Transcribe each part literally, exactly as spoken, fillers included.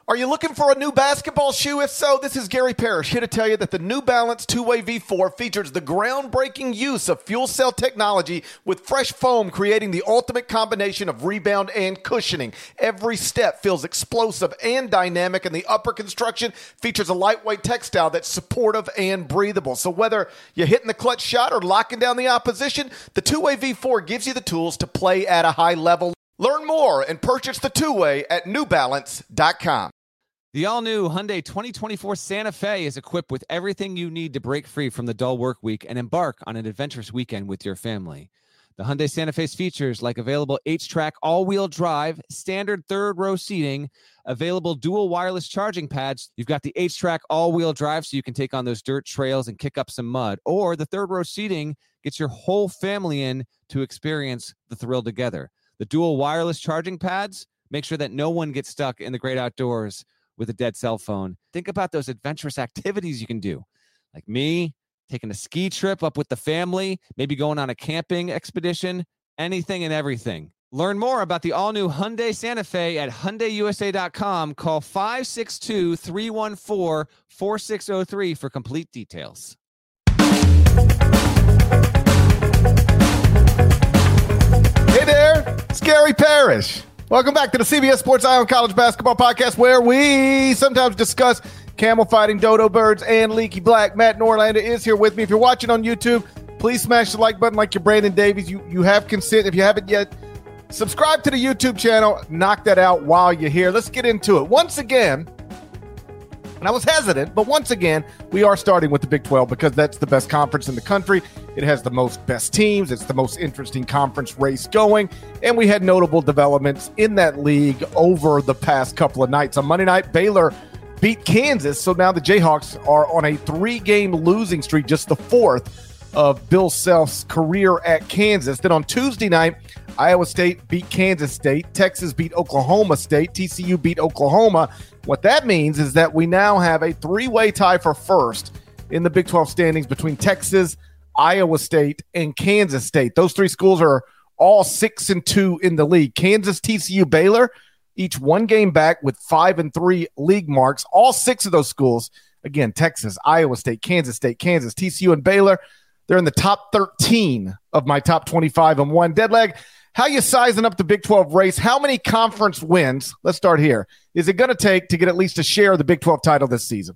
Are you looking for a new basketball shoe? If so, this is Gary Parrish here to tell you that the New Balance two-way V four features the groundbreaking use of fuel cell technology with fresh foam, creating the ultimate combination of rebound and cushioning. Every step feels explosive and dynamic, and the upper construction features a lightweight textile that's supportive and breathable. So whether you're hitting the clutch shot or locking down the opposition, the two-way V four gives you the tools to play at a high level. Learn more and purchase the two-way at new balance dot com. The all-new Hyundai twenty twenty-four Santa Fe is equipped with everything you need to break free from the dull work week and embark on an adventurous weekend with your family. The Hyundai Santa Fe's features like available H-Track all-wheel drive, standard third-row seating, available dual wireless charging pads. You've got the H-Track all-wheel drive so you can take on those dirt trails and kick up some mud. Or the third-row seating gets your whole family in to experience the thrill together. The dual wireless charging pads make sure that no one gets stuck in the great outdoors with a dead cell phone. Think about those adventurous activities you can do. Like me, taking a ski trip up with the family, maybe going on a camping expedition, anything and everything. Learn more about the all-new Hyundai Santa Fe at Hyundai U S A dot com. Call five six two, three one four, four six zero three for complete details. Hey there, it's Gary Parrish. Welcome back to the C B S Sports Eye on College Basketball Podcast, where we sometimes discuss camel fighting, dodo birds, and leaky black. Matt Norlander is here with me. If you're watching on YouTube, please smash the like button like you're Brandon Davies. You, you have consent. If you haven't yet, subscribe to the YouTube channel. Knock that out while you're here. Let's get into it. Once again, and I was hesitant, but once again, we are starting with the Big twelve because that's the best conference in the country. It has the most best teams. It's the most interesting conference race going. And we had notable developments in that league over the past couple of nights. On Monday night, Baylor beat Kansas. So now the Jayhawks are on a three-game losing streak, just the fourth of Bill Self's career at Kansas. Then on Tuesday night, Iowa State beat Kansas State. Texas beat Oklahoma State. T C U beat Oklahoma. What that means is that we now have a three-way tie for first in the Big twelve standings between Texas, Iowa State, and Kansas State. Those three schools are all six and two in the league. Kansas, T C U, Baylor, each one game back with five and three league marks. All six of those schools, again, Texas, Iowa State, Kansas State, Kansas, T C U, and Baylor, they're in the top thirteen of my top twenty-five and one. Deadleg, how you sizing up the Big twelve race? How many conference wins, let's start here, is it going to take to get at least a share of the Big twelve title this season?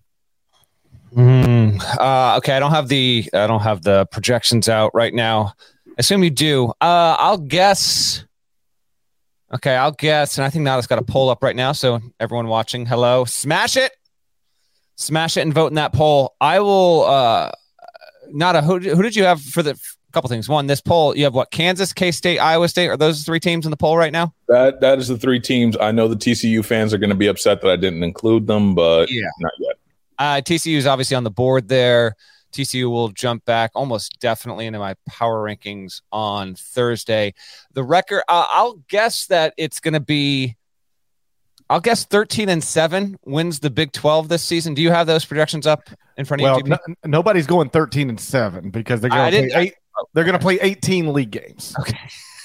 Mm, uh, okay, I don't have the I don't have the projections out right now. I assume you do. Uh, I'll guess. Okay, I'll guess, and I think Nada's got a poll up right now. So everyone watching, hello, smash it, smash it, and vote in that poll. I will. Uh, Nada, who who did you have for the couple things? One, this poll, you have what? Kansas, K-State, Iowa State. Are those three teams in the poll right now? That that is the three teams. I know the T C U fans are going to be upset that I didn't include them, but yeah, not yet. Uh, T C U is obviously on the board there. T C U will jump back almost definitely into my power rankings on Thursday. The record, uh, I'll guess that it's going to be, I'll guess thirteen and seven wins the Big twelve this season. Do you have those projections up in front of well, you? Well, no, nobody's going thirteen and seven because they're going to play eight. I, they're going to play eighteen league games. Okay.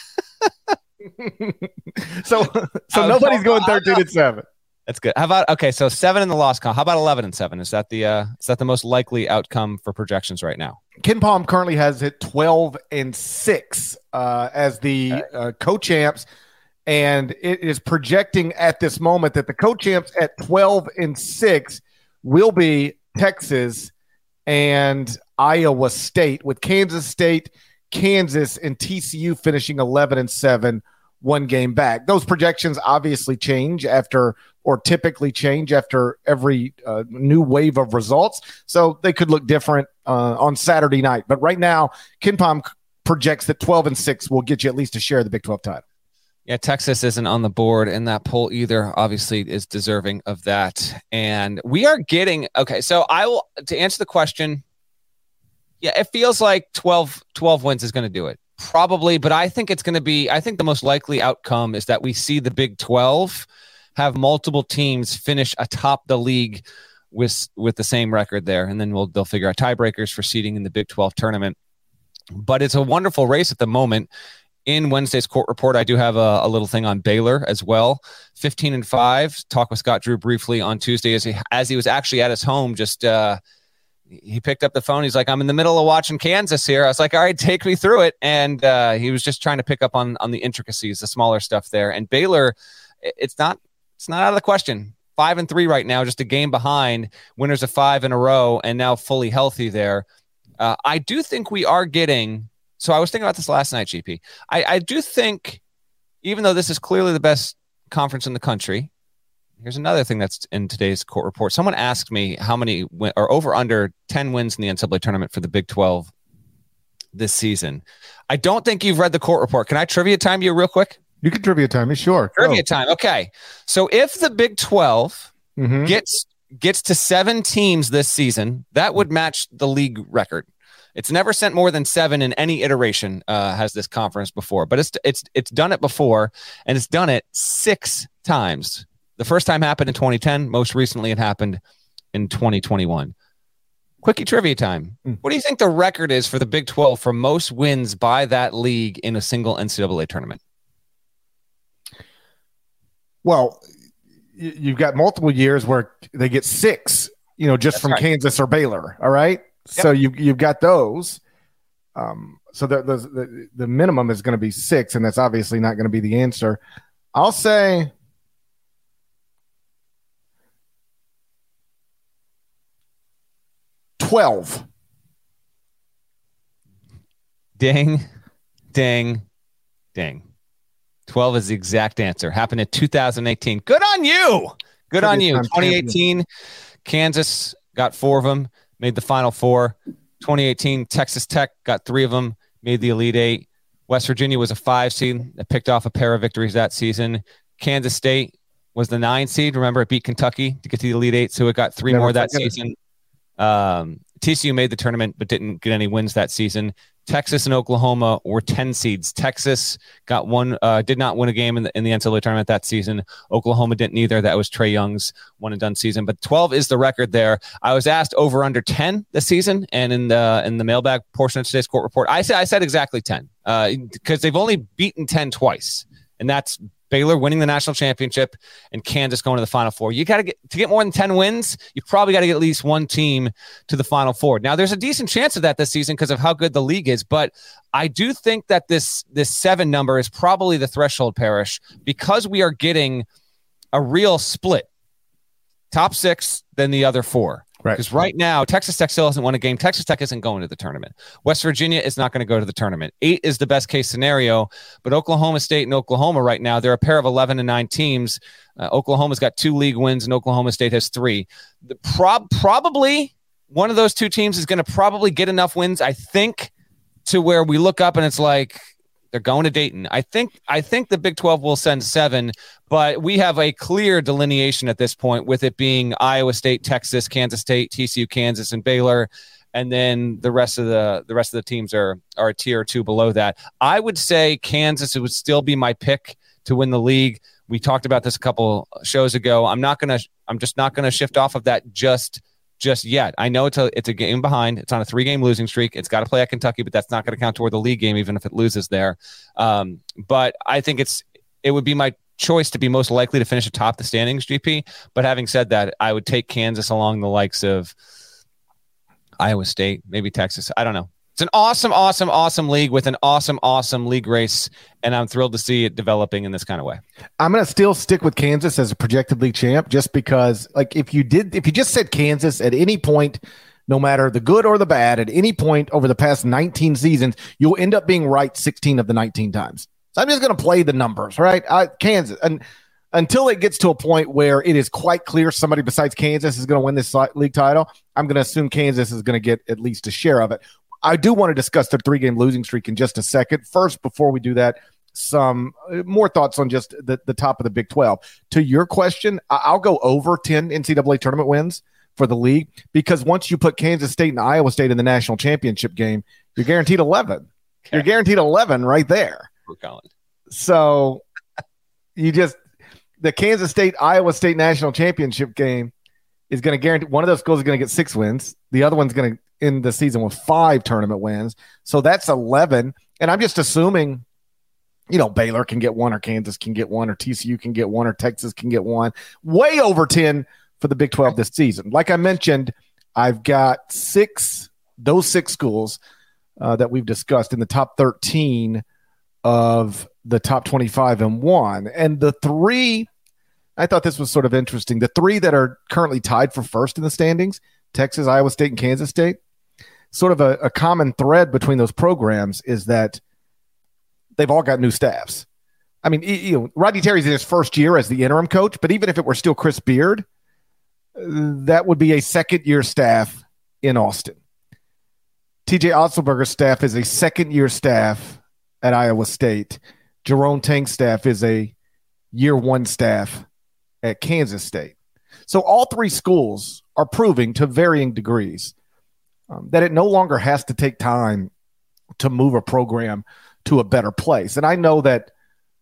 so, so nobody's going thirteen and seven. That's good. How about, okay, so seven in the loss column. How about eleven and seven? Is that the uh, is that the most likely outcome for projections right now? Ken Palm currently has it twelve and six uh, as the uh, co-champs, and it is projecting at this moment that the co-champs at twelve and six will be Texas and Iowa State, with Kansas State, Kansas, and T C U finishing eleven and seven, one game back. Those projections obviously change after, or typically change after every uh, new wave of results. So they could look different uh, on Saturday night. But right now, Ken Palm projects that twelve and six will get you at least a share of the Big twelve title. Yeah, Texas isn't on the board in that poll either. Obviously is deserving of that. And we are getting, okay, so I will, to answer the question, yeah, it feels like twelve, twelve wins is going to do it. Probably, but I think it's going to be, I think the most likely outcome is that we see the Big twelve have multiple teams finish atop the league with with the same record there, and then we'll they'll figure out tiebreakers for seeding in the Big twelve tournament. But it's a wonderful race at the moment in Wednesday's court report, I do have a, a little thing on Baylor as well. fifteen and five. Talk with Scott Drew briefly on Tuesday as he, as he was actually at his home. Just uh, he picked up the phone. He's like, I'm in the middle of watching Kansas here. I was like, all right, take me through it. And uh, he was just trying to pick up on on the intricacies, the smaller stuff there. And Baylor, it's not it's not out of the question. Five and three right now, just a game behind. Winners of five in a row, and now fully healthy there. Uh, I do think we are getting. So I was thinking about this last night, G P. I, I do think, even though this is clearly the best conference in the country, here's another thing that's in today's court report. Someone asked me how many win, or over under ten wins in the N C double A tournament for the Big twelve this season. I don't think you've read the court report. Can I trivia time you real quick? You can trivia time me, sure. Trivia time. Okay. So if the Big twelve mm-hmm. gets gets to seven teams this season, that would match the league record. It's never sent more than seven in any iteration, uh, has this conference before, but it's it's it's done it before, and it's done it six times. The first time happened in twenty ten. Most recently, it happened in twenty twenty-one. Quickie trivia time. Mm. What do you think the record is for the Big twelve for most wins by that league in a single N C double A tournament? Well, you've got multiple years where they get six, you know, just That's from right. Kansas or Baylor. All right. Yep. So you, you've got those. Um, so the, the, the, the minimum is going to be six, and that's obviously not going to be the answer. I'll say twelve. Ding, ding, ding. twelve is the exact answer. Happened in two thousand eighteen. Good on you. Good on you. twenty eighteen, Kansas got four of them, made the Final Four. twenty eighteen, Texas Tech got three of them, made the Elite Eight. West Virginia was a five seed that picked off a pair of victories that season. Kansas State was the nine seed. Remember, it beat Kentucky to get to the Elite Eight, so it got three Never more that season. Um, T C U made the tournament but didn't get any wins that season. Texas and Oklahoma were ten seeds. Texas got one, uh, did not win a game in the in the N C double A tournament that season. Oklahoma didn't either. That was Trae Young's one and done season. But twelve is the record there. I was asked over under ten this season, and in the in the mailbag portion of today's court report, I said I said exactly ten because uh, they've only beaten ten twice, and that's Baylor winning the national championship and Kansas going to the Final Four. You got to get to get more than ten wins. You probably got to get at least one team to the Final Four. Now, there's a decent chance of that this season because of how good the league is, but I do think that this this seven number is probably the threshold, Parrish, because we are getting a real split. Top six, then the other four. Right. Because right now, Texas Tech still hasn't won a game. Texas Tech isn't going to the tournament. West Virginia is not going to go to the tournament. Eight is the best case scenario, but Oklahoma State and Oklahoma right now, they're a pair of eleven and nine teams. Uh, Oklahoma's got two league wins, and Oklahoma State has three. The prob- probably one of those two teams is going to probably get enough wins, I think, to where we look up and it's like, they're going to Dayton. I think I think the Big twelve will send seven, but we have a clear delineation at this point with it being Iowa State, Texas, Kansas State, T C U, Kansas, and Baylor, and then the rest of the the rest of the teams are are a tier or two below that. I would say Kansas would still be my pick to win the league. We talked about this a couple shows ago. I'm not gonna. I'm just not gonna shift off of that just. Just yet. I know it's a it's a game behind. It's on a three-game losing streak. It's got to play at Kentucky, but that's not going to count toward the league game, even if it loses there. Um, but I think it's it would be my choice to be most likely to finish atop the standings, G P. But having said that, I would take Kansas along the likes of Iowa State, maybe Texas. I don't know. It's an awesome, awesome, awesome league with an awesome, awesome league race, and I'm thrilled to see it developing in this kind of way. I'm going to still stick with Kansas as a projected league champ just because, like, if you did, if you just said Kansas at any point, no matter the good or the bad, at any point over the past nineteen seasons, you'll end up being right sixteen of the nineteen times. So I'm just going to play the numbers, right? I, Kansas, and until it gets to a point where it is quite clear somebody besides Kansas is going to win this league title, I'm going to assume Kansas is going to get at least a share of it. I do want to discuss the three-game losing streak in just a second. First, before we do that, some more thoughts on just the, the top of the Big twelve. To your question, I'll go over ten N C double A tournament wins for the league because once you put Kansas State and Iowa State in the national championship game, you're guaranteed eleven. Okay. You're guaranteed eleven right there. So you just – the Kansas State, Iowa State national championship game is going to guarantee – one of those schools is going to get six wins. The other one's going to – in the season with five tournament wins. So that's eleven. And I'm just assuming you know, Baylor can get one, or Kansas can get one, or T C U can get one, or Texas can get one. Way over ten for the Big twelve this season. Like I mentioned, I've got six, those six schools uh, that we've discussed in the top thirteen of the top twenty-five and one. And the three, I thought this was sort of interesting. The three that are currently tied for first in the standings, Texas, Iowa State, and Kansas State, sort of a, a common thread between those programs is that they've all got new staffs. I mean, you know, Rodney Terry's in his first year as the interim coach, but even if it were still Chris Beard, that would be a second-year staff in Austin. T J Otzelberger's staff is a second-year staff at Iowa State. Jerome Tang's staff is a year one staff at Kansas State. So all three schools are proving to varying degrees um, that it no longer has to take time to move a program to a better place. And I know that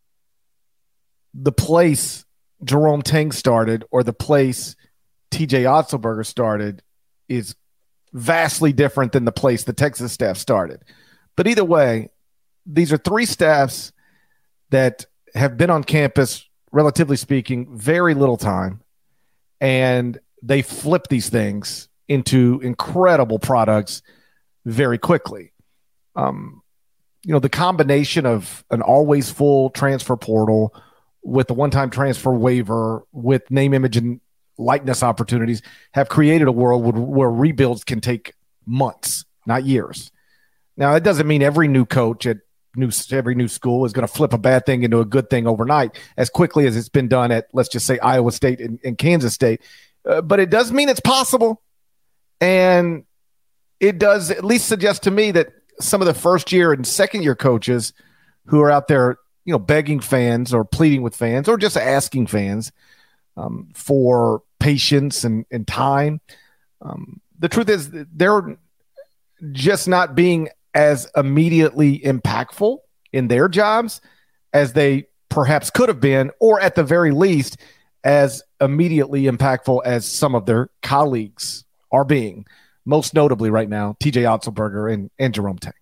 the place Jerome Tang started or the place T J Otzelberger started is vastly different than the place the Texas staff started. But either way, these are three staffs that have been on campus, relatively speaking, very little time, and they flip these things into incredible products very quickly. Um, you know, the combination of an always full transfer portal with the one-time transfer waiver with name, image, and likeness opportunities have created a world where, where rebuilds can take months, not years. Now, it doesn't mean every new coach at new every new school is going to flip a bad thing into a good thing overnight as quickly as it's been done at, let's just say, Iowa State and, and Kansas State. Uh, but it does mean it's possible. And it does at least suggest to me that some of the first year and second year coaches who are out there, you know, begging fans or pleading with fans or just asking fans um, for patience and, and time. Um, the truth is they're just not being as immediately impactful in their jobs as they perhaps could have been, or at the very least, as immediately impactful as some of their colleagues are being, most notably right now, T J Otzelberger and, and Jerome Tang.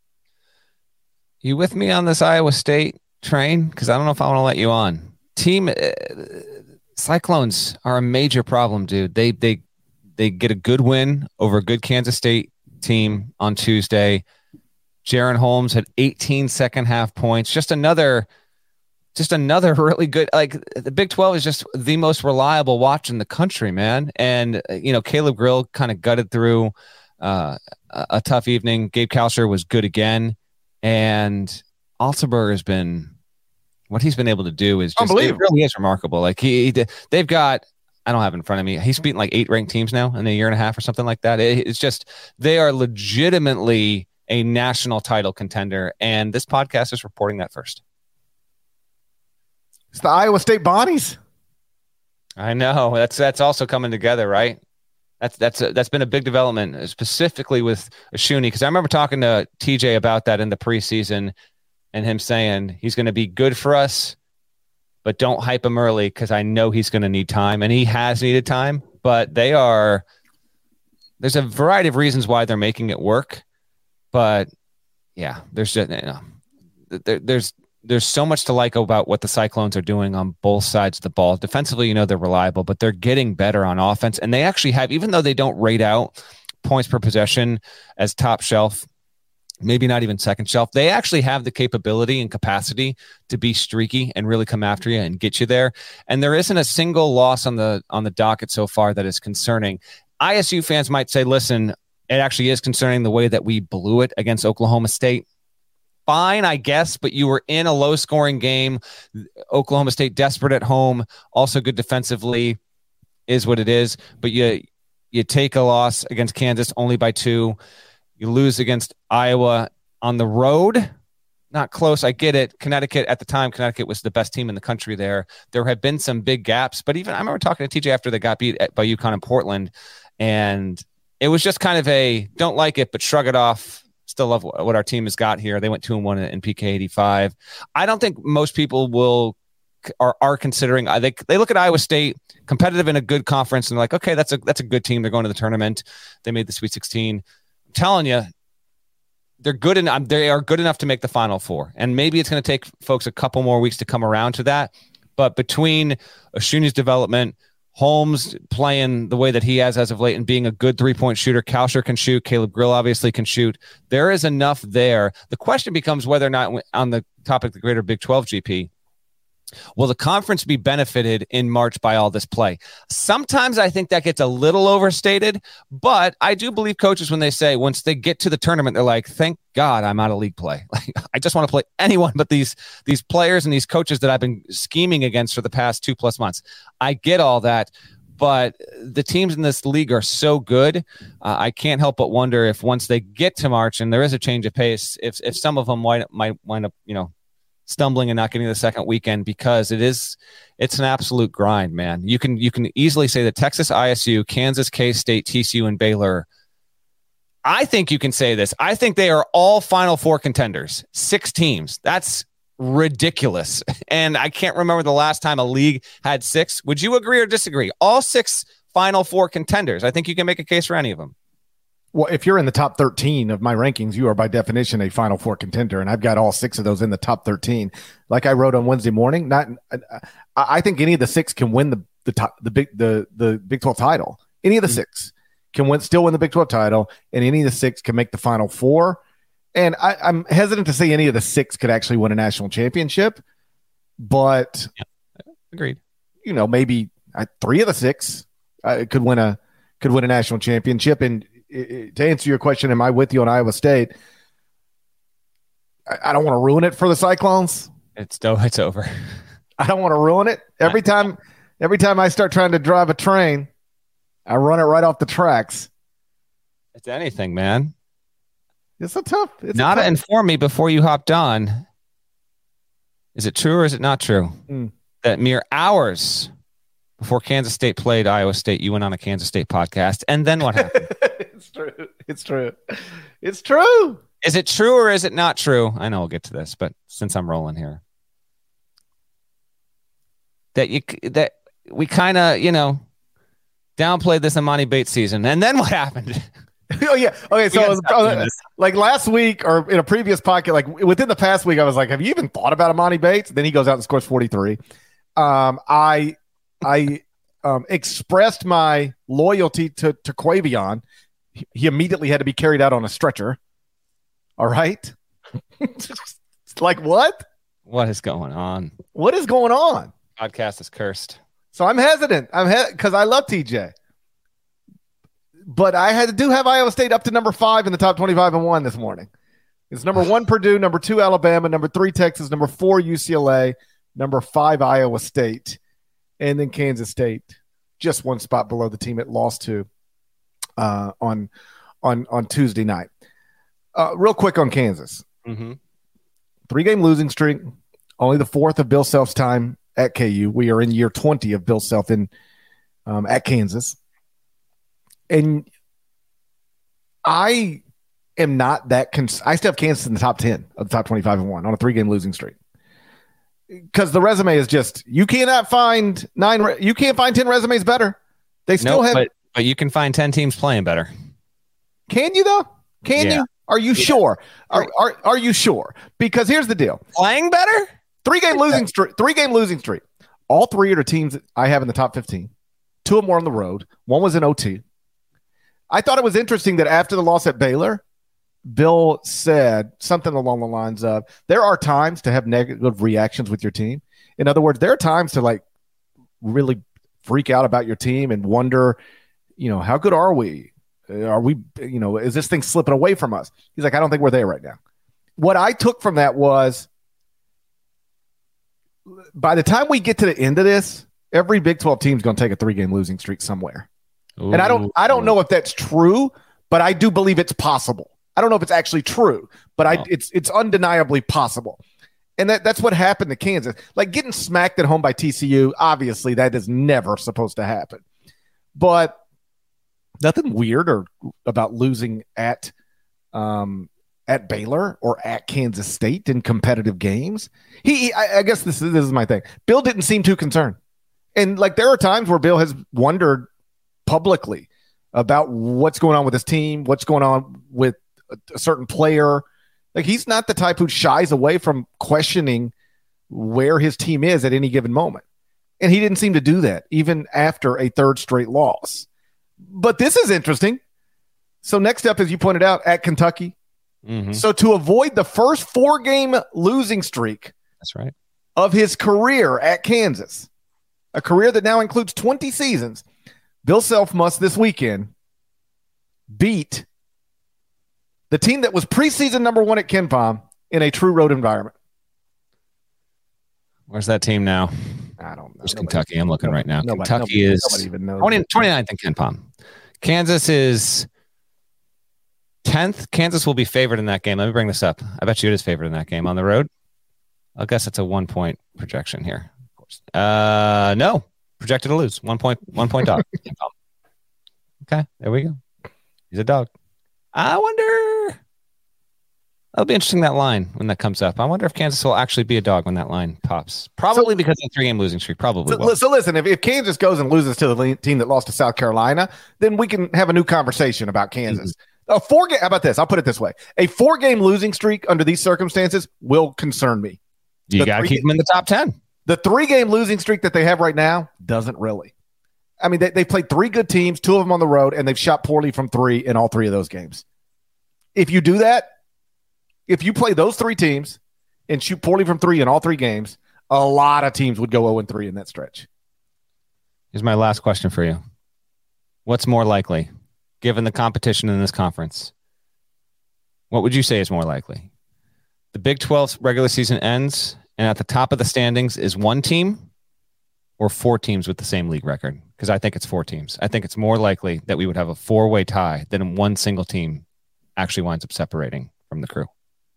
You with me on this Iowa State train? Because I don't know if I want to let you on. Team uh, Cyclones are a major problem, dude. They they they get a good win over a good Kansas State team on Tuesday. Jaron Holmes had eighteen second half points. Just another, just another really good. Like the Big twelve is just the most reliable watch in the country, man. And you know, Caleb Grill kind of gutted through uh, a, a tough evening. Gabe Kalsher was good again, and Otzelberger has been what he's been able to do is just it really is remarkable. Like he, he they've got. I don't have it in front of me. He's beaten like eight ranked teams now in a year and a half or something like that. It, it's just they are legitimately a national title contender, and this podcast is reporting that first. It's the Iowa State Bonnies. I know that's that's also coming together, right? That's that's a, that's been a big development, specifically with Oshuni, because I remember talking to T J about that in the preseason, and him saying he's going to be good for us, but don't hype him early because I know he's going to need time, and he has needed time. But they are there's a variety of reasons why they're making it work. But yeah, there's just, you know, there, there's there's so much to like about what the Cyclones are doing on both sides of the ball. Defensively, you know, they're reliable, but they're getting better on offense. And they actually have, even though they don't rate out points per possession as top shelf, maybe not even second shelf, they actually have the capability and capacity to be streaky and really come after you and get you there. And there isn't a single loss on the on the docket so far that is concerning. I S U fans might say, listen, it actually is concerning the way that we blew it against Oklahoma State. Fine, I guess, but you were in a low-scoring game. Oklahoma State desperate at home, also good defensively, is what it is. But you you take a loss against Kansas only by two. You lose against Iowa on the road. Not close, I get it. Connecticut, at the time, Connecticut was the best team in the country there. There have been some big gaps, but even I remember talking to T J after they got beat by UConn in Portland, and it was just kind of a don't like it, but shrug it off. Still love what our team has got here. They went two and one in P K eighty-five. I don't think most people will are are considering. They they look at Iowa State competitive in a good conference and they're like, okay, that's a that's a good team. They're going to the tournament. They made the Sweet sixteen. I'm telling you, they're good enough. They are good enough to make the Final Four, and maybe it's going to take folks a couple more weeks to come around to that. But between Oshuni's development, Holmes playing the way that he has as of late and being a good three-point shooter, Kalsher can shoot, Caleb Grill obviously can shoot. There is enough there. The question becomes whether or not, on the topic of the greater Big twelve, G P, will the conference be benefited in March by all this play? Sometimes I think that gets a little overstated, but I do believe coaches when they say once they get to the tournament, they're like, thank God I'm out of league play. Like, I just want to play anyone but these these players and these coaches that I've been scheming against for the past two plus months. I get all that, but the teams in this league are so good. Uh, I can't help but wonder if once they get to March and there is a change of pace, if if some of them might might wind up, you know, stumbling and not getting the second weekend, because it is it's an absolute grind, man. You can you can easily say that Texas, I S U, Kansas, K-State, T C U, and Baylor. I think you can say this. I think they are all Final Four contenders. Six teams. That's ridiculous. And I can't remember the last time a league had six. Would you agree or disagree? All six Final Four contenders. I think you can make a case for any of them. Well, if you're in the top thirteen of my rankings, you are by definition a Final Four contender, and I've got all six of those in the top thirteen. Like I wrote on Wednesday morning, not I, I think any of the six can win the the top the big the the Big twelve title. Any of the mm-hmm. six can win, still win the Big twelve title, and any of the six can make the Final Four. And I, I'm hesitant to say any of the six could actually win a national championship, but yeah, agreed. You know, maybe uh, three of the six uh, could win a could win a national championship. And to answer your question, am I with you on Iowa State? I, I don't want to ruin it for the Cyclones. It's it's over. I don't want to ruin it. Every time, every time I start trying to drive a train, I run it right off the tracks. It's anything, man. It's a tough. It's not to inform me before you hopped on. Is it true or is it not true mm. that mere hours before Kansas State played Iowa State, you went on a Kansas State podcast, and then what happened? It's true. It's true. It's true. Is it true or is it not true? I know we'll get to this, but since I'm rolling here, that you that we kind of you know downplayed this Emoni Bates season, and then what happened? Oh yeah. Okay. So uh, like last week or in a previous podcast, like within the past week, I was like, "Have you even thought about Emoni Bates?" Then he goes out and scores forty-three. Um, I I um, expressed my loyalty to to Quavion. He immediately had to be carried out on a stretcher. All right. Like what? What is going on? What is going on? Podcast is cursed. So I'm hesitant. I'm because he- I love T J. But I had to do have Iowa State up to number five in the top twenty-five and one this morning. It's number one, Purdue, number two, Alabama, number three, Texas, number four, U C L A, number five, Iowa State, and then Kansas State, just one spot below the team it lost to uh, on, on, on Tuesday night. Uh, real quick on Kansas. Mm-hmm. Three-game losing streak, only the fourth of Bill Self's time at K U. We are in year twenty of Bill Self in um, at Kansas. And I am not that cons- – I still have Kansas in the top ten of the top twenty-five and one on a three-game losing streak. Because the resume is just – you cannot find nine re- – you can't find ten resumes better. They still nope, have – but, but you can find ten teams playing better. Can you, though? Can yeah. you? Are you yeah. sure? Are, are are you sure? Because here's the deal. Playing better? Three-game losing streak. Three-game losing streak. All three are the teams that I have in the top fifteen. Two of them were on the road. One was in O T. I thought it was interesting that after the loss at Baylor, Bill said something along the lines of, there are times to have negative reactions with your team. In other words, there are times to like really freak out about your team and wonder, you know, how good are we? Are we, you know, is this thing slipping away from us? He's like, I don't think we're there right now. What I took from that was, by the time we get to the end of this, every Big twelve team is going to take a three-game losing streak somewhere. Ooh. And I don't I don't know if that's true, but I do believe it's possible. I don't know if it's actually true, but I, it's it's undeniably possible. And that, that's what happened to Kansas. Like getting smacked at home by T C U, obviously that is never supposed to happen. But nothing weird or about losing at um, at Baylor or at Kansas State in competitive games. He, I, I guess this is this is my thing. Bill didn't seem too concerned. And like there are times where Bill has wondered publicly about what's going on with his team, what's going on with a, a certain player, Like, he's not the type who shies away from questioning where his team is at any given moment. And he didn't seem to do that even after a third straight loss. But this is interesting. So next up, as you pointed out, at Kentucky. Mm-hmm. So to avoid the first four-game losing streak That's right. of his career at Kansas, a career that now includes twenty seasons, Bill Self must this weekend beat the team that was preseason number one at KenPom in a true road environment. Where's that team now? I don't know. There's Nobody, Kentucky. I'm looking nobody, right now. Nobody, Kentucky nobody, is nobody even knows. twenty, twenty-ninth in KenPom. Kansas is tenth. Kansas will be favored in that game. Let me bring this up. I bet you it is favored in that game on the road. I guess it's a one point projection here. Of course. Uh, no, projected to lose one point, one point dog. Okay, there we go. He's a dog. I wonder. That'll be interesting, that line, when that comes up. I wonder if Kansas will actually be a dog when that line pops. Probably so, because of the three-game losing streak. Probably so, will. So listen, if, if Kansas goes and loses to the team that lost to South Carolina, then we can have a new conversation about Kansas. Mm-hmm. A four game, how about this? I'll put it this way. A four-game losing streak under these circumstances will concern me. You got to keep them in the top ten. The three-game losing streak that they have right now doesn't really. I mean, they, they've played three good teams, two of them on the road, and they've shot poorly from three in all three of those games. If you do that, if you play those three teams and shoot poorly from three in all three games, a lot of teams would go oh and three in that stretch. Here's my last question for you. What's more likely, given the competition in this conference? What would you say is more likely? The Big twelve regular season ends, and at the top of the standings is one team or four teams with the same league record? Because I think it's four teams. I think it's more likely that we would have a four-way tie than one single team actually winds up separating from the crew.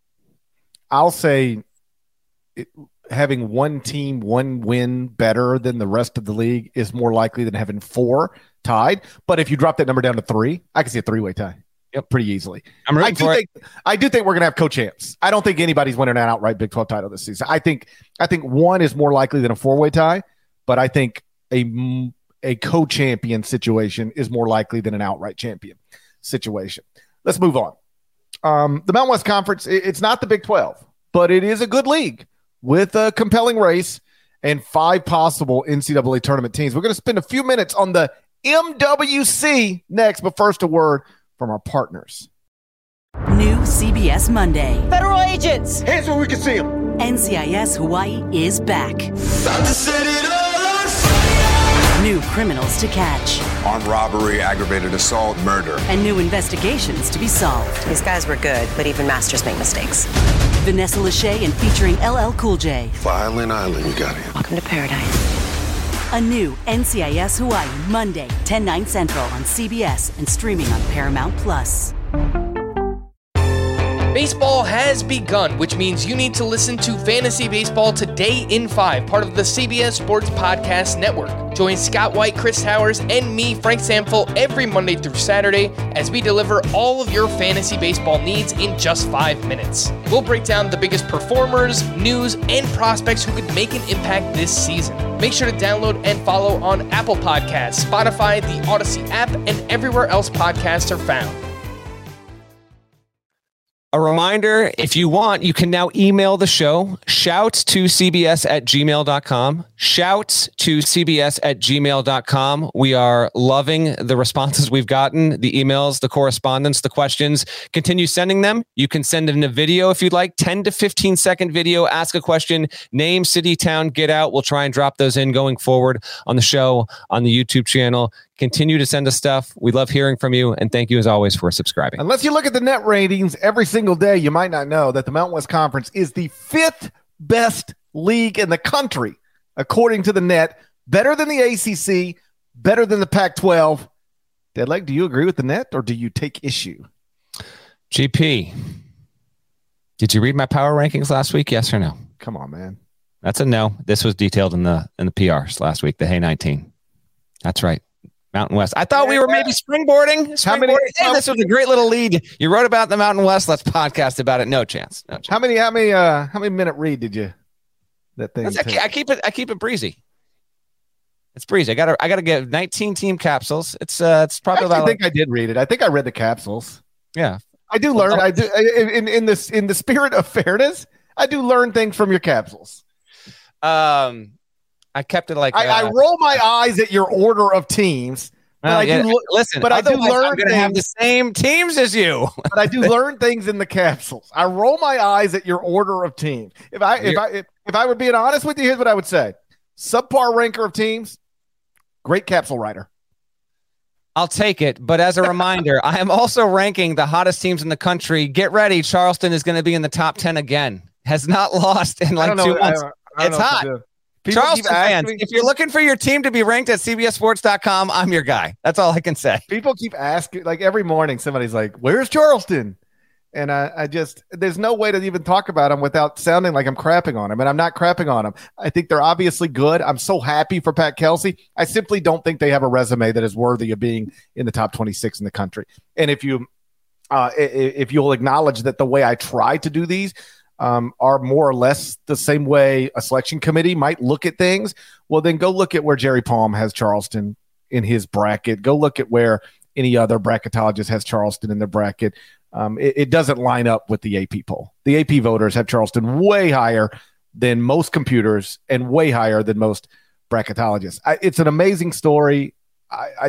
I'll say it, having one team, one win better than the rest of the league is more likely than having four tied. But if you drop that number down to three, I can see a three-way tie. Yep, pretty easily. I'm I do for think it. I do think we're gonna have co-champs. I don't think anybody's winning an outright Big twelve title this season. I think I think one is more likely than a four-way tie, but I think a a co-champion situation is more likely than an outright champion situation. Let's move on. Um, the Mountain West Conference, it's not the Big twelve, but it is a good league with a compelling race and five possible N C double A tournament teams. We're going to spend a few minutes on the M W C next, but first a word from our partners. New C B S Monday. Federal agents! Hands where we can see them. N C I S Hawaii is back. About to set it all on fire. New criminals to catch. Armed robbery, aggravated assault, murder. And new investigations to be solved. These guys were good, but even masters make mistakes. Vanessa Lachey and featuring L L Cool J. Violent Island, you got it. Welcome to paradise. A new N C I S Hawaii, Monday, ten, nine Central on C B S and streaming on Paramount Plus. Baseball has begun, which means you need to listen to Fantasy Baseball Today in five, part of the C B S Sports Podcast Network. Join Scott White, Chris Towers, and me, Frank Samfel, every Monday through Saturday as we deliver all of your fantasy baseball needs in just five minutes. We'll break down the biggest performers, news, and prospects who could make an impact this season. Make sure to download and follow on Apple Podcasts, Spotify, the Odyssey app, and everywhere else podcasts are found. A reminder, if you want, you can now email the show, shouts to cbs at gmail dot com, shouts to cbs at gmail dot com. We are loving the responses we've gotten, the emails, the correspondence, the questions. Continue sending them. You can send in a video if you'd like, ten to fifteen second video, ask a question, name, city, town, get out. We'll try and drop those in going forward on the show, on the YouTube channel. Continue to send us stuff. We love hearing from you, and thank you as always for subscribing. Unless you look at the net ratings every single day, you might not know that the Mountain West Conference is the fifth best league in the country, according to the net. Better than the A C C, better than the Pac twelve. Deadleg, do you agree with the net, or do you take issue? G P, did you read my power rankings last week? Yes or no? Come on, man. That's a no. This was detailed in the in the P Rs last week. The Hey nineteen. That's right. Mountain West. I thought we were maybe springboarding. springboarding. How many? Hey, this was a great little lead. You wrote about the Mountain West. Let's podcast about it. No chance. No chance. How many? How many? Uh, how many minute read did you? That thing. I, I keep it. I keep it breezy. It's breezy. I got to. I got to get nineteen team capsules. It's. Uh. It's probably. I about think like, I did read it. I think I read the capsules. Yeah. I do learn. I do in in this in the spirit of fairness. I do learn things from your capsules. Um, I kept it like I, uh, I roll my eyes at your order of teams. But well, I yeah, do look, listen, but I do learn I'm gonna have the same teams as you. But I do learn things in the capsules. I roll my eyes at your order of teams. If I if I if, if I were being honest with you, here's what I would say: subpar ranker of teams, great capsule writer. I'll take it. But as a reminder, I am also ranking the hottest teams in the country. Get ready, Charleston is going to be in the top ten again. Has not lost in like two months. I don't, I don't it's hot. Charleston fans, me, if you're looking for your team to be ranked at C B S sports dot com, I'm your guy. That's all I can say. People keep asking, like every morning, somebody's like, where's Charleston? And I, I just, there's no way to even talk about them without sounding like I'm crapping on them. And I'm not crapping on them. I think they're obviously good. I'm so happy for Pat Kelsey. I simply don't think they have a resume that is worthy of being in the top twenty-six in the country. And if you, uh, if you'll acknowledge that the way I try to do these, Um, are more or less the same way a selection committee might look at things, well, then go look at where Jerry Palm has Charleston in his bracket. Go look at where any other bracketologist has Charleston in their bracket. Um, it, it doesn't line up with the A P poll. The A P voters have Charleston way higher than most computers and way higher than most bracketologists. I, it's an amazing story. I, I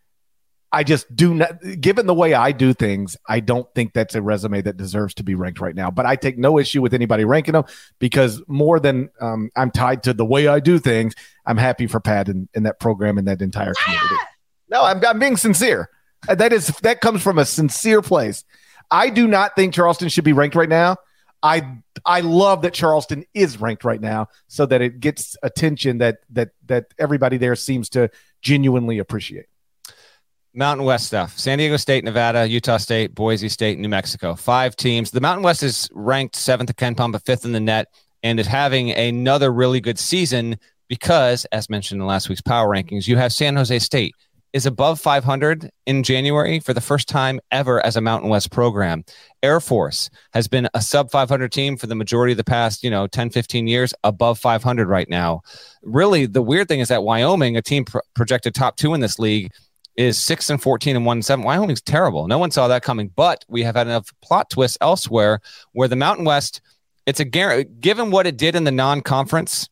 I just do not, given the way I do things, I don't think that's a resume that deserves to be ranked right now. But I take no issue with anybody ranking them because more than um, I'm tied to the way I do things, I'm happy for Pat and, and that program and that entire community. No, I'm, I'm being sincere. That is that comes from a sincere place. I do not think Charleston should be ranked right now. I I love that Charleston is ranked right now so that it gets attention that that that everybody there seems to genuinely appreciate. Mountain West stuff. San Diego State, Nevada, Utah State, Boise State, New Mexico. Five teams. The Mountain West is ranked seventh at KenPom, but fifth in the net, and is having another really good season because, as mentioned in last week's power rankings, you have San Jose State is above five hundred in January for the first time ever as a Mountain West program. Air Force has been a sub five hundred team for the majority of the past, you know, ten, fifteen years, above five hundred right now. Really, the weird thing is that Wyoming, a team pro- projected top two in this league, is six and fourteen and one and seven. Wyoming's terrible. No one saw that coming, but we have had enough plot twists elsewhere where the Mountain West, it's a guarantee, given what it did in the non-conference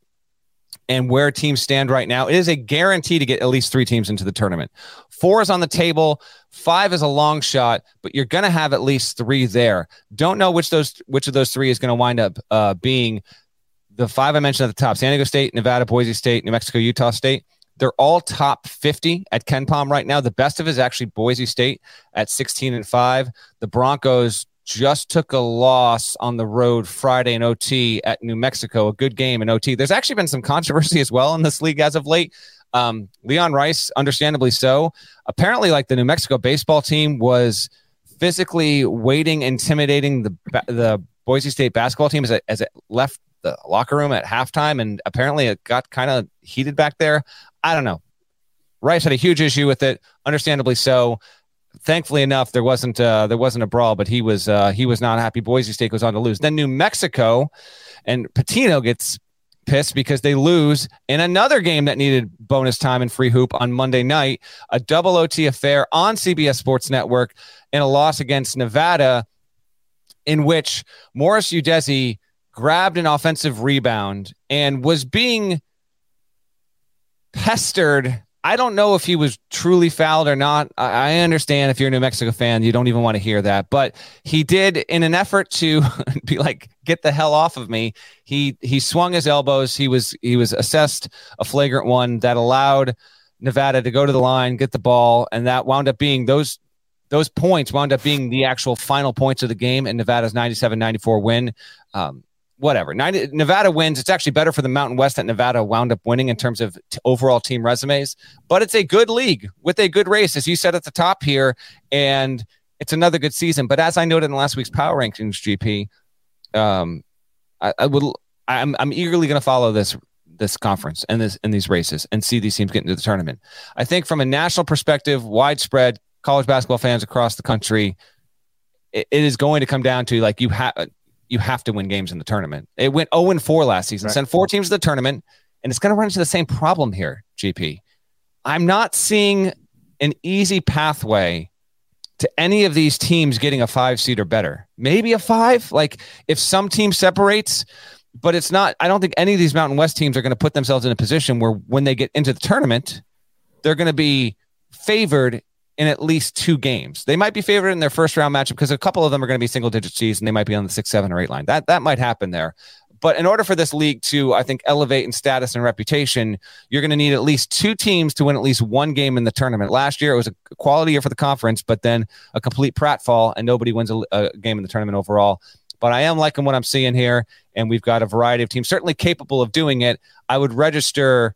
and where teams stand right now, it is a guarantee to get at least three teams into the tournament. Four is on the table. Five is a long shot, but you're going to have at least three there. Don't know which those which of those three is going to wind up uh, being the five I mentioned at the top: San Diego State, Nevada, Boise State, New Mexico, Utah State. They're all top fifty at KenPom right now. The best of it is actually Boise State at sixteen and five. The Broncos just took a loss on the road Friday in O T at New Mexico, a good game in O T. There's actually been some controversy as well in this league as of late. Um, Leon Rice, understandably so. Apparently, like the New Mexico baseball team was physically waiting, intimidating the the Boise State basketball team as it, as it left the locker room at halftime, and apparently it got kind of heated back there. I don't know. Rice had a huge issue with it, understandably so. Thankfully enough, there wasn't uh, there wasn't a brawl, but he was uh, he was not happy. Boise State goes on to lose. Then New Mexico and Patino gets pissed because they lose in another game that needed bonus time and free hoop on Monday night, a double O T affair on C B S Sports Network, and a loss against Nevada, in which Morris Udeze grabbed an offensive rebound and was being pestered. I don't know if he was truly fouled or not. I understand if you're a New Mexico fan, you don't even want to hear that. But he did, in an effort to be like, get the hell off of me, he he swung his elbows. He was he was assessed a flagrant one that allowed Nevada to go to the line, get the ball, and that wound up being those those points wound up being the actual final points of the game and Nevada's ninety-seven ninety-four win. Um, Whatever. ninety, Nevada wins. It's actually better for the Mountain West that Nevada wound up winning in terms of t- overall team resumes. But it's a good league with a good race, as you said at the top here, and it's another good season. But as I noted in last week's Power Rankings, G P, um, I, I would, I'm, I'm eagerly going to follow this this conference and this and these races and see these teams get into the tournament. I think from a national perspective, widespread college basketball fans across the country, it, it is going to come down to like you have. You have to win games in the tournament. It went oh and four last season. Right. Send four teams to the tournament, and it's going to run into the same problem here, G P. I'm not seeing an easy pathway to any of these teams getting a five seed or better. Maybe a five, like if some team separates, but it's not, I don't think any of these Mountain West teams are going to put themselves in a position where when they get into the tournament, they're going to be favored in at least two games. They might be favored in their first round matchup because a couple of them are going to be single digit seeds and they might be on the six, seven, or eight line. That that might happen there. But in order for this league to, I think, elevate in status and reputation, you're going to need at least two teams to win at least one game in the tournament. Last year, it was a quality year for the conference, but then a complete pratfall, and nobody wins a, a game in the tournament overall. But I am liking what I'm seeing here, and we've got a variety of teams certainly capable of doing it. I would register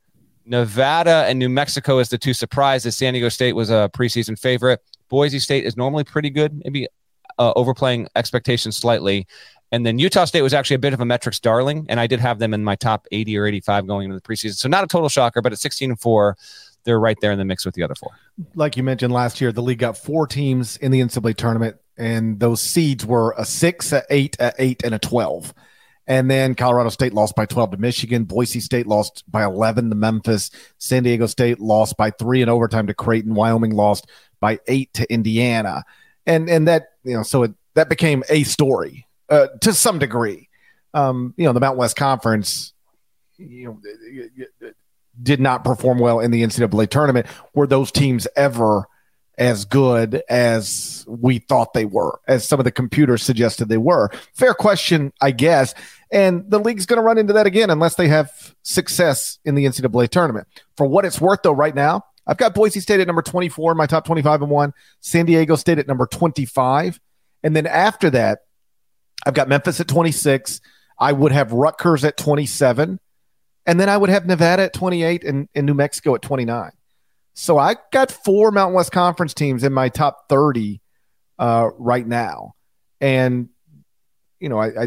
Nevada and New Mexico as the two surprises. San Diego State was a preseason favorite. Boise State is normally pretty good, maybe uh, overplaying expectations slightly. And then Utah State was actually a bit of a metrics darling, and I did have them in my top eighty or eighty-five going into the preseason. So not a total shocker, but at sixteen and four, they're right there in the mix with the other four. Like you mentioned last year, the league got four teams in the N C double A tournament, and those seeds were a six, a eight, a eight, and a twelve. And then Colorado State lost by twelve to Michigan. Boise State lost by eleven to Memphis. San Diego State lost by three in overtime to Creighton. Wyoming lost by eight to Indiana. And and that, you know, so it, that became a story. Uh, to some degree, um, you know, the Mountain West Conference, you know, did not perform well in the N C double A tournament. Were those teams ever as good as we thought they were, as some of the computers suggested they were? Fair question, I guess. And the league's going to run into that again unless they have success in the N C double A tournament. For what it's worth, though, right now, I've got Boise State at number twenty-four in my top twenty-five and one, San Diego State at number twenty-five. And then after that, I've got Memphis at twenty-six. I would have Rutgers at twenty-seven. And then I would have Nevada at twenty-eight and, and New Mexico at twenty-nine. So I got four Mountain West Conference teams in my top thirty uh, right now. And, you know, I,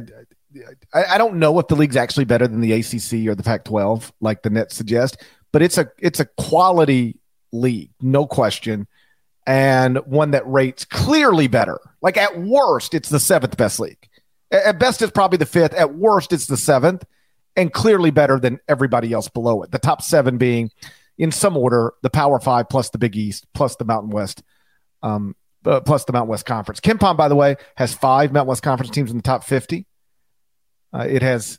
I I don't know if the league's actually better than the A C C or the Pac twelve, like the Nets suggest, but it's a it's a quality league, no question, and one that rates clearly better. Like at worst, it's the seventh best league. At best, it's probably the fifth. At worst, it's the seventh, and clearly better than everybody else below it. The top seven being, in some order, the Power Five plus the Big East plus the Mountain West, um, uh, plus the Mountain West Conference. KenPom, by the way, has five Mountain West Conference teams in the top fifty. Uh, it has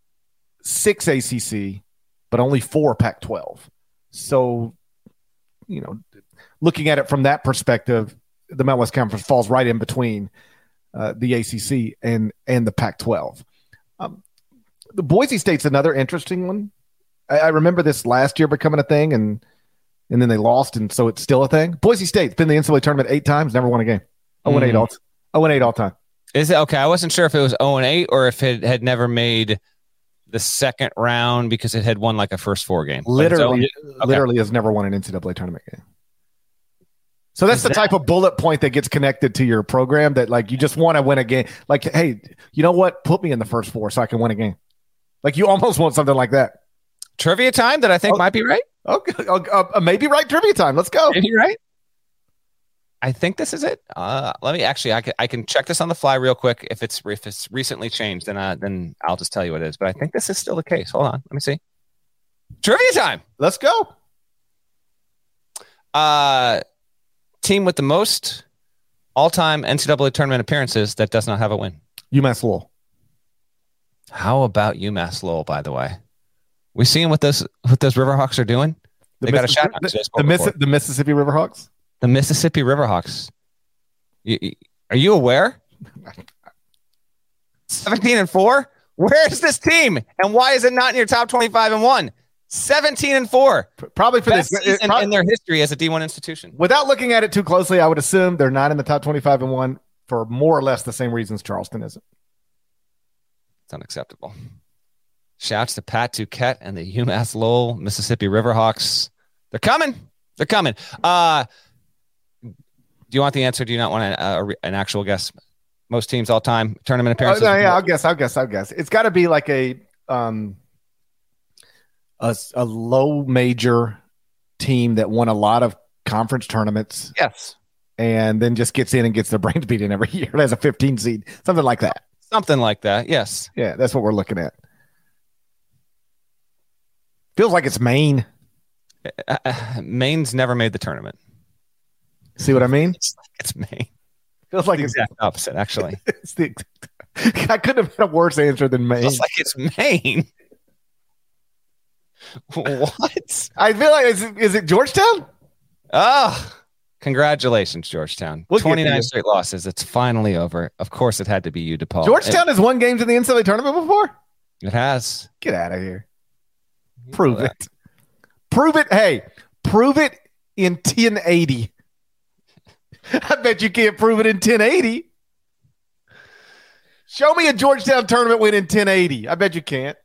six A C C, but only four Pac twelve. So, you know, looking at it from that perspective, the Mountain West Conference falls right in between uh, the A C C and and the Pac twelve. Um, the Boise State's another interesting one. I, I remember this last year becoming a thing, and and then they lost, and so it's still a thing. Boise State's been in the N C double A tournament eight times, never won a game. oh and eight all. oh and eight all time. Is it okay? I wasn't sure if it was oh and eight or if it had never made the second round because it had won like a first four game. Literally, okay. literally has never won an N C double A tournament game. So that's Is the that- type of bullet point that gets connected to your program that, like, you just want to win a game. Like, hey, you know what? Put me in the first four so I can win a game. Like, you almost want something like that. Trivia time that I think oh, might be right. Okay, uh, maybe right. Trivia time. Let's go. Maybe right. I think this is it. Uh, let me actually. I can I can check this on the fly real quick. If it's if it's recently changed, then uh, then I'll just tell you what it is. But I think this is still the case. Hold on. Let me see. Trivia time. Let's go. Uh. Team with the most all-time N C double A tournament appearances that does not have a win. UMass Lowell. How about UMass Lowell, by the way? We seeing what those what those Riverhawks are doing? The they got a shot. The, the, Miss, the Mississippi Riverhawks? The Mississippi Riverhawks. You, you, are you aware? seventeen and four? Where is this team? And why is it not in your top twenty-five and one? seventeen and four. Probably for Best this season probably, in their history as a D one institution. Without looking at it too closely, I would assume they're not in the top twenty-five and one for more or less the same reasons Charleston isn't. It's unacceptable. Shouts to Pat Duquette and the UMass Lowell Mississippi Riverhawks. They're coming. They're coming. Uh, do you want the answer? Do you not want a, a, an actual guess? Most teams all time tournament appearances. Oh, no, yeah, I'll guess. I'll guess. I'll guess. It's got to be like a um. A, a low major team that won a lot of conference tournaments. Yes. And then just gets in and gets their brains beat in every year. It has a fifteen seed, something like that. Something like that. Yes. Yeah. That's what we're looking at. Feels like it's Maine. Uh, Maine's never made the tournament. See what I mean? It's like it's Maine. Feels like the it's exact opposite, actually. It's the, I couldn't have had a worse answer than Maine. Feels like it's Maine. What? I feel like is it, is it Georgetown? Oh, congratulations, Georgetown. We'll get to twenty-nine you. straight losses. It's finally over. Of course, it had to be you, DePaul. Georgetown has won games in the N C double A tournament before? It, it has. Get out of here. Prove it. Prove it. Hey, prove it in ten eighty. I bet you can't prove it in ten eighty. Show me a Georgetown tournament win in ten eighty. I bet you can't.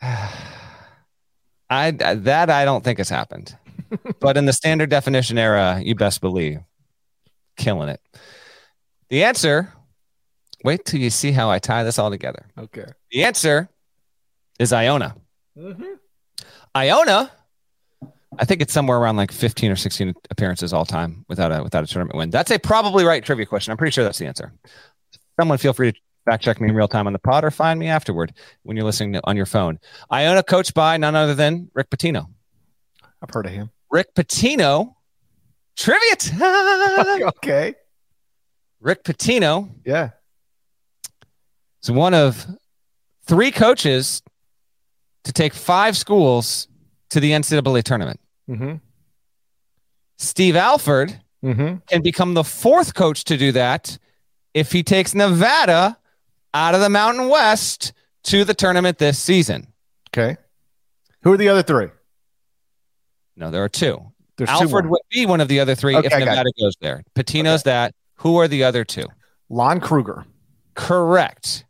I that I don't think has happened. But in the standard definition era, you best believe. Killing it. The answer, wait till you see how I tie this all together. Okay. The answer is Iona. Mm-hmm. Iona, I think it's somewhere around like fifteen or sixteen appearances all time without a without a tournament win. That's a probably right trivia question. I'm pretty sure that's the answer. Someone feel free to fact check me in real time on the pod or find me afterward when you're listening to, on your phone. Iona coached by none other than Rick Pitino. I've heard of him. Rick Pitino, trivia time. Okay. Rick Pitino Yeah. is one of three coaches to take five schools to the N C double A tournament. Mm-hmm. Steve Alford Mm-hmm. can become the fourth coach to do that if he takes Nevada out of the Mountain West to the tournament this season. Okay. Who are the other three? No, there are two. There's Alford two would be one of the other three Okay, if I got Nevada goes there. Patino's Okay. that. Who are the other two? Lon Kruger. Correct.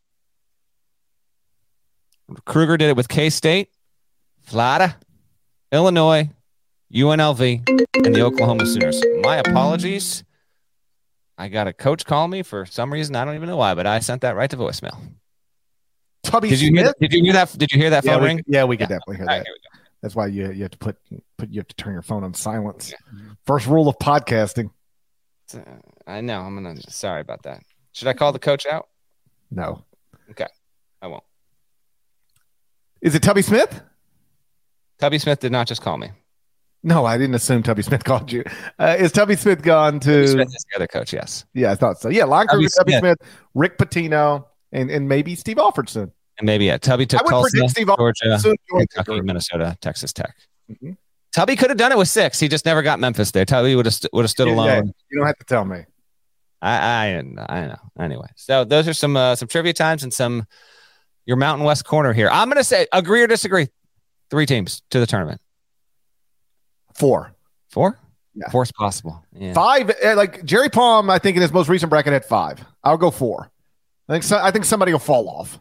Kruger did it with K-State, Florida, Illinois, U N L V, and the Oklahoma Sooners. My apologies. I got a coach call me for some reason. I don't even know why, but I sent that right to voicemail. Tubby Did you Smith? hear, did you hear that? Did you hear that yeah, phone we, ring? yeah, we could Yeah. definitely hear All right, that. here we go. That's why you you have to put put you have to turn your phone on silence. First rule of podcasting. Uh, I know. I'm gonna. Sorry about that. Should I call the coach out? No. Okay, I won't. Is it Tubby Smith? Tubby Smith did not just call me. No, I didn't assume Tubby Smith called you. Uh, is Tubby Smith gone to? Tubby Smith is the other coach. Yes, Yeah, I thought so. Yeah, Lon Tubby Kruger, Tubby Smith. Smith, Rick Pitino, and and maybe Steve Alfordson. and maybe yeah. Tubby took I would Tulsa, predict Steve Georgia, Alfordson. Kentucky, Minnesota, Texas Tech. Mhm. Tubby could have done it with six. He just never got Memphis there. Tubby would have st- would have stood Yeah, alone. you don't have to tell me. I, I I know. Anyway, so those are some uh, some trivia times and some your Mountain West corner here. I'm gonna say agree or disagree. Three teams to the tournament. Four. Four. Yeah. Four is possible. Yeah. Five, uh, like Jerry Palm, I think in his most recent bracket had five. I'll go four. I think so, I think somebody will fall off.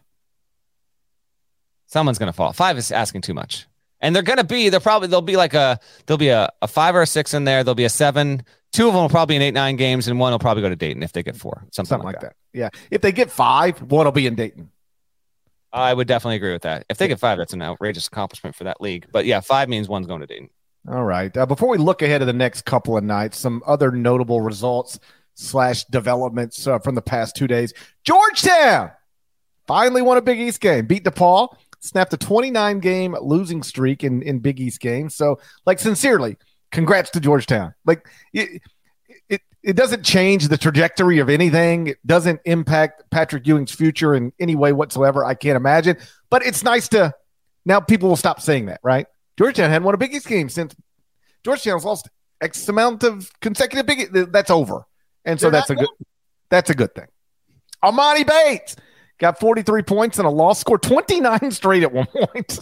Someone's gonna fall. Five is asking too much. And they're gonna be, they're probably there'll be like a there'll be a, a five or a six in there. There'll be a seven. Two of them will probably be in eight, nine games, and one will probably go to Dayton if they get four. Something, Something like, like that. that. Yeah. If they get five, one will be in Dayton. I would definitely agree with that. If they get five, that's an outrageous accomplishment for that league. But yeah, five means one's going to Dayton. All right. Uh, before we look ahead of the next couple of nights, some other notable results slash developments uh, from the past two days. Georgetown finally won a Big East game, beat DePaul, snapped a twenty-nine game losing streak in, in Big East games. So, like, sincerely, congrats to Georgetown. Like, it, it, it doesn't change the trajectory of anything. It doesn't impact Patrick Ewing's future in any way whatsoever. I can't imagine. But it's nice to now people will stop saying that, right? Georgetown hadn't won a Big East game since Georgetown's lost X amount of consecutive Big East. That's over. And so They're that's a not good that's a good thing. Armani Bates got forty-three points in a loss, scored twenty-nine straight at one point.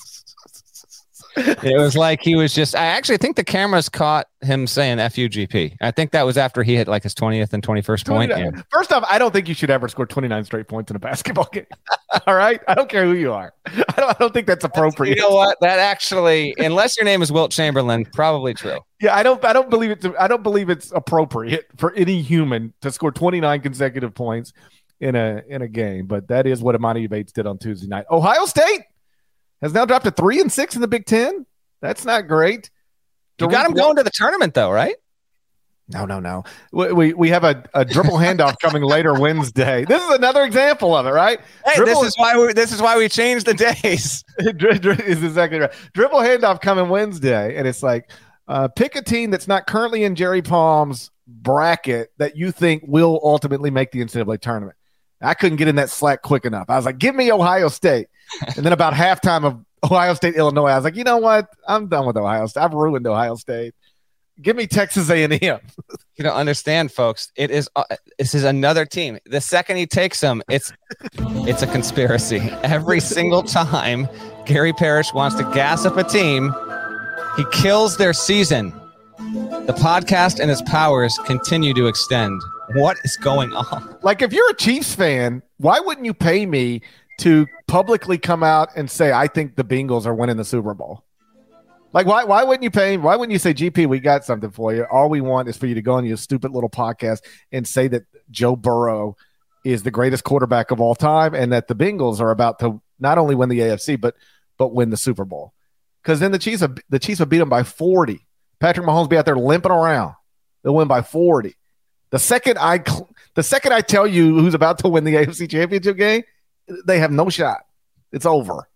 It was like he was just, I actually think the cameras caught him saying F U G P. I think that was after he hit like his twentieth and twenty-first point. Yeah. First off, I don't think you should ever score twenty-nine straight points in a basketball game. All right? I don't care who you are. I don't, I don't think that's appropriate. You know what? That actually, unless your name is Wilt Chamberlain, probably true. Yeah, I don't I don't believe it's I don't believe it's appropriate for any human to score twenty-nine consecutive points in a in a game, but that is what Amani Bates did on Tuesday night. Ohio State has now dropped to three and six in the Big Ten. That's not great. You got him going to the tournament, though, right? No, no, no. We we, we have a, a dribble handoff coming later Wednesday. This is another example of it, right? Hey, dribble, this is why we this is why we changed the days. is exactly right. Dribble handoff coming Wednesday, and it's like, Uh, pick a team that's not currently in Jerry Palm's bracket that you think will ultimately make the N C double A tournament. I couldn't get in that Slack quick enough. I was like, give me Ohio State. And then about halftime of Ohio State, Illinois, I was like, you know what? I'm done with Ohio State. I've ruined Ohio State. Give me Texas A and M. You don't understand, folks. It is uh, this is another team. The second he takes them, it's it's a conspiracy. Every single time Gary Parrish wants to gas up a team, he kills their season. The podcast and its powers continue to extend. What is going on? Like, if you're a Chiefs fan, why wouldn't you pay me to publicly come out and say, I think the Bengals are winning the Super Bowl? Like, why why wouldn't you pay? Why wouldn't you say, G P, we got something for you? All we want is for you to go on your stupid little podcast and say that Joe Burrow is the greatest quarterback of all time and that the Bengals are about to not only win the A F C, but but win the Super Bowl. Because then the Chiefs have, the Chiefs have beat them by forty. Patrick Mahomes be out there limping around. They'll win by forty. The second I the second I tell you who's about to win the A F C Championship game, they have no shot. It's over.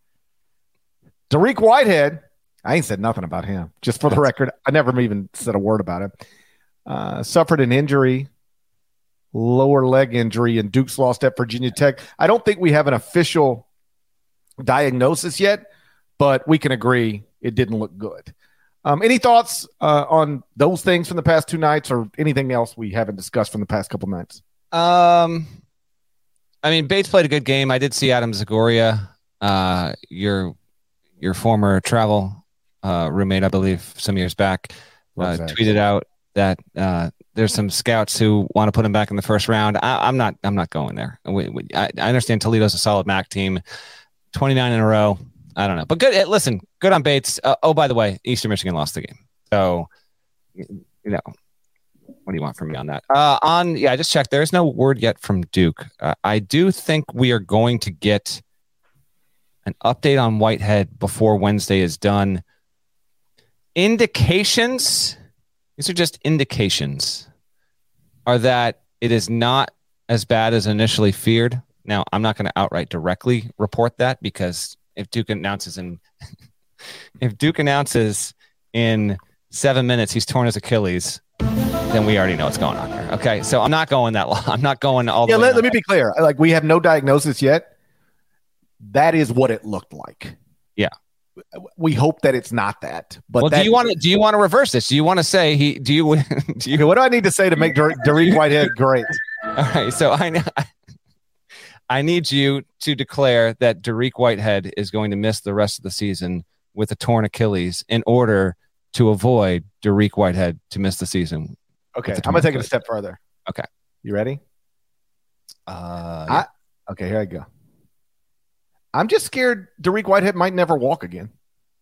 Dariq Whitehead, I ain't said nothing about him. Just for the record, I never even said a word about him. Uh, suffered an injury, lower leg injury, and Duke's lost at Virginia Tech. I don't think we have an official diagnosis yet, but we can agree it didn't look good. Um, any thoughts uh, on those things from the past two nights or anything else we haven't discussed from the past couple nights? Um, I mean, Bates played a good game. I did see Adam Zagoria, uh, your your former travel uh, roommate, I believe, some years back, uh, tweeted out that uh, there's some scouts who want to put him back in the first round. I, I'm not. I'm not going there. We, we, I, I understand Toledo's a solid M A C team, twenty-nine in a row. I don't know, but good. Listen, good on Bates. Uh, oh, by the way, Eastern Michigan lost the game, so you know, what do you want from me on that? Uh, on yeah, I just checked. There's no word yet from Duke. Uh, I do think we are going to get an update on Whitehead before Wednesday is done. Indications. These are just indications. Are that it is not as bad as initially feared. Now, I'm not going to outright directly report that because if Duke announces in if Duke announces in seven minutes he's torn his Achilles, then we already know what's going on here. Okay, so I'm not going that long. I'm not going all the yeah, way. Let, let me be clear. Like, we have no diagnosis yet. That is what it looked like. Yeah. We hope that it's not that. But well, that, do you want to do you want to reverse this? Do you want to say he? Do you? Do you? Okay, what do I need to say to make Dar- Dariq Whitehead great? All right, so I I need you to declare that Dariq Whitehead is going to miss the rest of the season with a torn Achilles in order to avoid Dariq Whitehead to miss the season. Okay, I'm gonna take it a step further. Okay, you ready? Uh, I, okay, here I go. I'm just scared Dariq Whitehead might never walk again.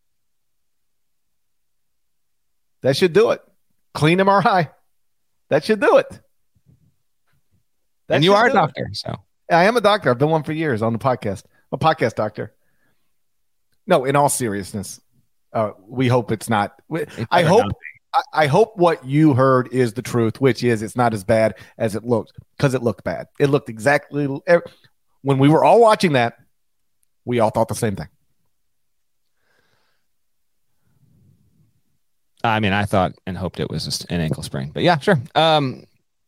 That should do it. Clean M R I. That should do it. That and you are a doctor, it. so. I am a doctor. I've been one for years on the podcast. I'm a podcast doctor. No, in all seriousness, uh, we hope it's not. I hope I, I hope what you heard is the truth, which is it's not as bad as it looked, because it looked bad. It looked exactly when we were all watching that. We all thought the same thing. I mean, I thought and hoped it was just an ankle sprain, but yeah, sure. Um,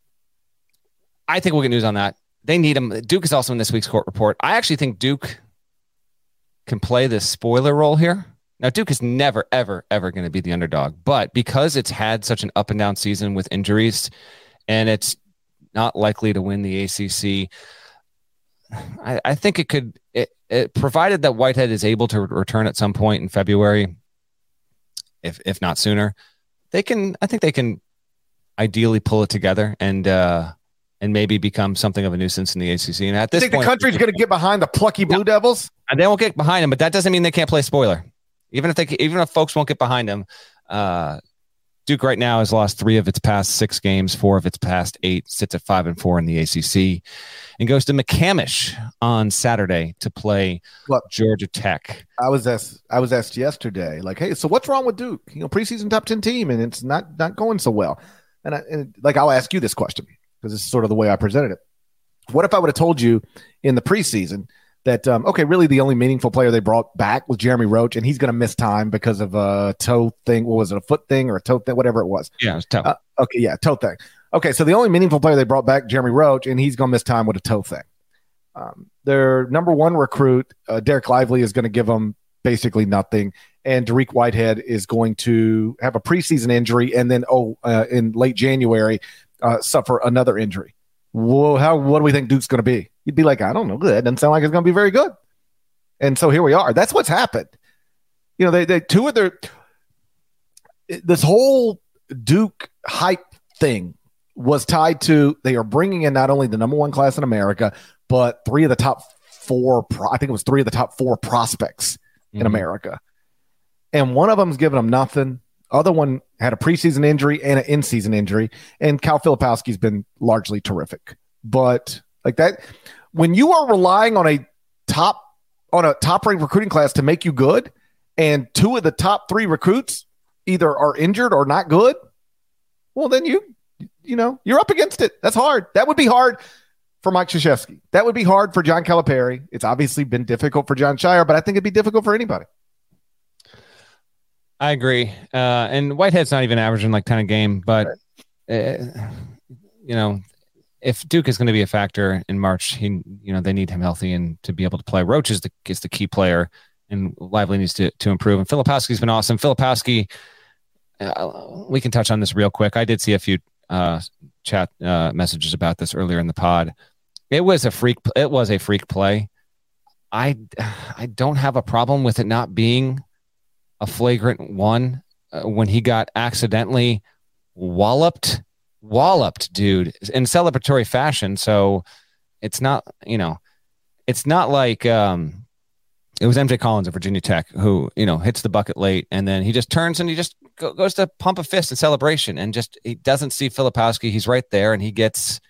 I think we'll get news on that. They need him. Duke is also in this week's court report. I actually think Duke can play this spoiler role here. Now, Duke is never, ever, ever going to be the underdog, but because it's had such an up and down season with injuries and it's not likely to win the A C C, I, I think it could, it, it, provided that Whitehead is able to return at some point in February, if if not sooner, they can, I think they can ideally pull it together and, uh, and maybe become something of a nuisance in the A C C. And at this you think point, the country's going to get behind the plucky Blue no, Devils? And they won't get behind them, but that doesn't mean they can't play spoiler. Even if they, even if folks won't get behind them, uh, Duke right now has lost three of its past six games, four of its past eight, sits at five and four in the A C C, and goes to McCamish on Saturday to play Look, Georgia Tech. I was asked, I was asked yesterday, like, hey, so what's wrong with Duke? You know, preseason top ten team, and it's not not going so well. And, I, and like, I'll ask you this question, because this is sort of the way I presented it. What if I would have told you in the preseason that, um, okay, really the only meaningful player they brought back was Jeremy Roach, and he's going to miss time because of a toe thing. What was it, a foot thing or a toe thing, whatever it was? Yeah, it was toe. Uh, okay, yeah, toe thing. Okay, so the only meaningful player they brought back, Jeremy Roach, and he's going to miss time with a toe thing. Um, their number one recruit, uh, Derek Lively, is going to give them basically nothing, and Dariq Whitehead is going to have a preseason injury, and then, oh, uh, in late January, uh, suffer another injury. Well, how what do we think Duke's going to be? You'd be like, I don't know. That doesn't sound like it's going to be very good. And so here we are. That's what's happened. You know, they they two of their this whole Duke hype thing was tied to they are bringing in not only the number one class in America, but three of the top four. Pro, I think it was three of the top four prospects mm-hmm. in America, and one of them's giving them nothing. Other one had a preseason injury and an in-season injury, and Cal Filipowski's been largely terrific. But like that, when you are relying on a top on a top-ranked recruiting class to make you good, and two of the top three recruits either are injured or not good, well, then you you know you're up against it. That's hard. That would be hard for Mike Krzyzewski. That would be hard for John Calipari. It's obviously been difficult for John Shire, but I think it'd be difficult for anybody. I agree. Uh, and Whitehead's not even averaging like ten a game, but uh, you know, if Duke is going to be a factor in March, he, you know, they need him healthy and to be able to play. Roach is the, is the key player, and Lively needs to, to improve. And Filipowski's been awesome. Filipowski, uh, we can touch on this real quick. I did see a few uh, chat uh, messages about this earlier in the pod. It was a freak. It was a freak play. I, I don't have a problem with it not being a flagrant one uh, when he got accidentally walloped, walloped, dude, in celebratory fashion. So it's not, you know, it's not like um, it was M J Collins of Virginia Tech who, you know, hits the bucket late and then he just turns and he just go, goes to pump a fist in celebration and just he doesn't see Filipowski. He's right there and he gets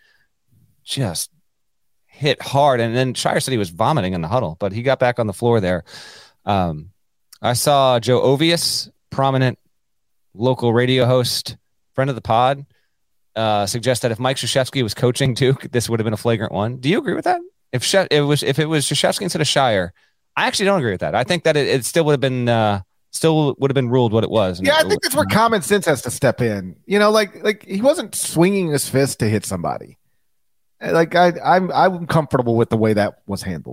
just hit hard. And then Shire said he was vomiting in the huddle, but he got back on the floor there. Um, I saw Joe Ovius, prominent local radio host, friend of the pod, uh, suggest that if Mike Krzyzewski was coaching Duke, this would have been a flagrant one. Do you agree with that? If Sh- it was if it was Krzyzewski instead of Shire, I actually don't agree with that. I think that it, it still would have been uh, still would have been ruled what it was. Yeah, it, I think that's where common sense has to step in. You know, like like he wasn't swinging his fist to hit somebody. Like I, I'm I'm comfortable with the way that was handled.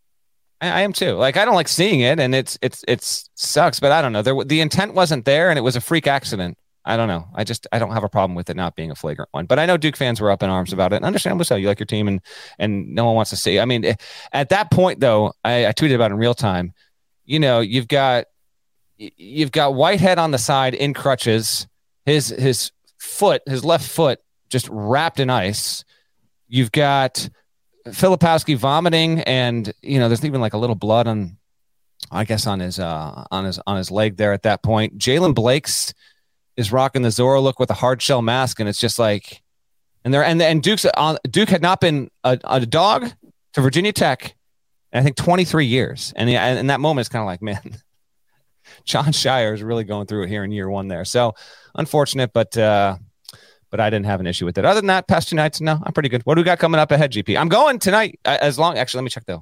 I am too. Like I don't like seeing it, and it's it's it's sucks. But I don't know. There the intent wasn't there, and it was a freak accident. I don't know. I just I don't have a problem with it not being a flagrant one. But I know Duke fans were up in arms about it. And understandably so. You like your team, and and no one wants to see. I mean, at that point though, I, I tweeted about it in real time. You know, you've got you've got Whitehead on the side in crutches. His his foot, his left foot, just wrapped in ice. You've got Filipowski vomiting, and you know there's even like a little blood on, I guess on his uh on his on his leg there at that point. Jalen Blakes is rocking the Zorro look with a hard shell mask, and it's just like, and there and and Duke's on Duke had not been a, a dog to Virginia Tech in I think twenty-three years, and and in that moment it's kind of like, man, John Shire is really going through it here in year one there. So unfortunate, but. uh But I didn't have an issue with it. Other than that, past two nights, no, I'm pretty good. What do we got coming up ahead, G P? I'm going tonight. As long, actually, let me check though.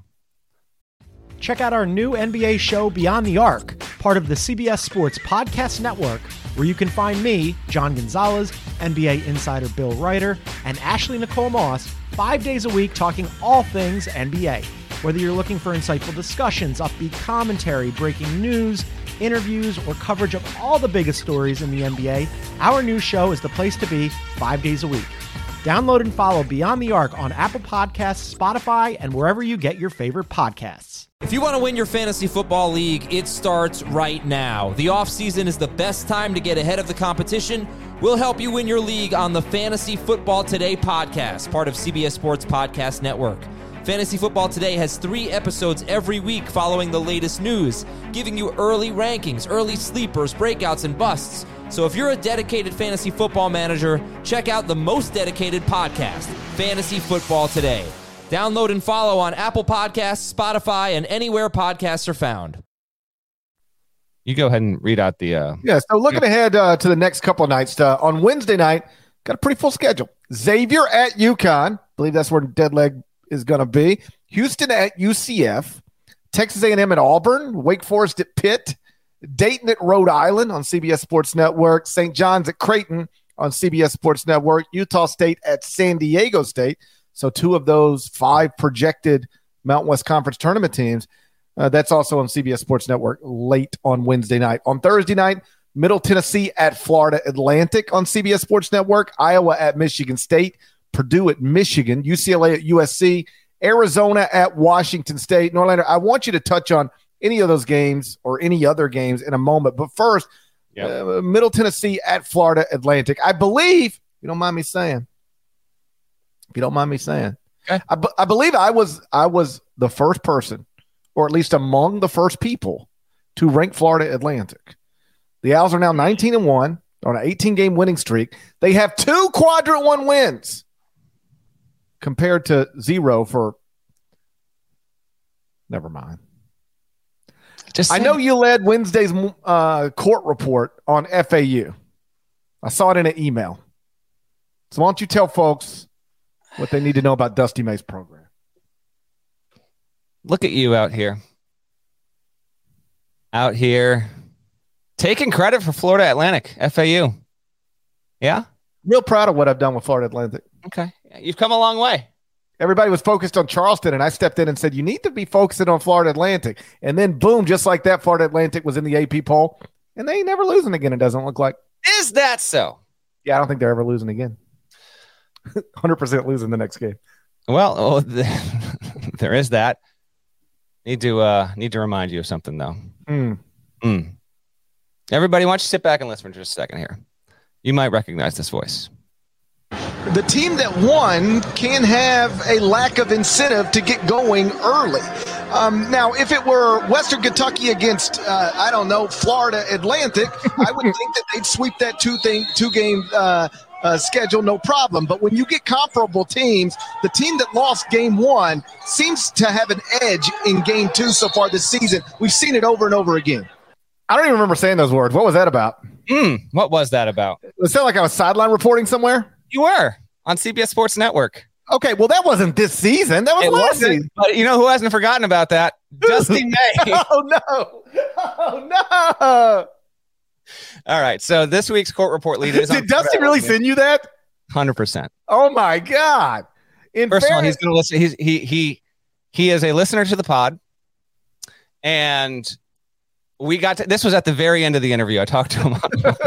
Check out our new N B A show, Beyond the Arc, part of the C B S Sports Podcast Network, where you can find me, John Gonzalez, N B A insider Bill Ryder, and Ashley Nicole Moss, five days a week talking all things N B A. Whether you're looking for insightful discussions, upbeat commentary, breaking news, interviews, or coverage of all the biggest stories in the N B A, our new show is the place to be five days a week. Download and follow Beyond the Arc on Apple Podcasts, Spotify, and wherever you get your favorite podcasts. If you want to win your fantasy football league, it starts right now. The offseason is the best time to get ahead of the competition. We'll help you win your league on the Fantasy Football Today podcast, part of C B S Sports Podcast Network. Fantasy Football Today has three episodes every week following the latest news, giving you early rankings, early sleepers, breakouts, and busts. So if you're a dedicated fantasy football manager, check out the most dedicated podcast, Fantasy Football Today. Download and follow on Apple Podcasts, Spotify, and anywhere podcasts are found. You go ahead and read out the... Uh, yeah, so looking yeah. ahead uh, to the next couple of nights. Uh, on Wednesday night, got a pretty full schedule. Xavier at UConn. I believe that's where Deadleg is going to be. Houston at U C F, Texas A and M at Auburn, Wake Forest at Pitt, Dayton at Rhode Island on C B S Sports Network, Saint John's at Creighton on C B S Sports Network, Utah State at San Diego State. So two of those five projected Mountain West Conference tournament teams. Uh, that's also on C B S Sports Network late on Wednesday night. On Thursday night, Middle Tennessee at Florida Atlantic on C B S Sports Network, Iowa at Michigan State, Purdue at Michigan, U C L A at U S C, Arizona at Washington State. Norlander, I want you to touch on any of those games or any other games in a moment. But first, yep. uh, Middle Tennessee at Florida Atlantic. I believe, if you don't mind me saying, if you don't mind me saying, okay. I, b- I believe I was I was the first person, or at least among the first people, to rank Florida Atlantic. The Owls are now nineteen and one on an eighteen-game winning streak. They have two quadrant one wins compared to zero for – never mind. Just I know you led Wednesday's uh, court report on F A U. I saw it in an email. So why don't you tell folks what they need to know about Dusty May's program? Look at you out here. Out here taking credit for Florida Atlantic, F A U. Yeah? Real proud of what I've done with Florida Atlantic. Okay. You've come a long way. Everybody was focused on Charleston, and I stepped in and said, you need to be focusing on Florida Atlantic. And then, boom, just like that, Florida Atlantic was in the A P poll, and they ain't never losing again, it doesn't look like. Is that so? Yeah, I don't think they're ever losing again. one hundred percent losing the next game. Well, oh, the, there is that. Need to uh, need to remind you of something, though. Mm. Mm. Everybody, why don't you sit back and listen for just a second here? You might recognize this voice. The team that won can have a lack of incentive to get going early. Um, now, if it were Western Kentucky against, uh, I don't know, Florida Atlantic, I would think that they'd sweep that two thing, two game uh, uh, schedule, no problem. But when you get comparable teams, the team that lost game one seems to have an edge in game two so far this season. We've seen it over and over again. I don't even remember saying those words. What was that about? Mm, what was that about? It sounded like I was sideline reporting somewhere. You were on C B S Sports Network. Okay, well, that wasn't this season. That was it last season. But you know who hasn't forgotten about that? Dusty May. Oh, no. Oh, no. All right, so this week's court report leader is Did Dusty really send you that? one hundred percent. Oh, my God. In First fairness- of all, he's going to listen. He's, he, he, he is a listener to the pod, and we got to, this was at the very end of the interview. I talked to him on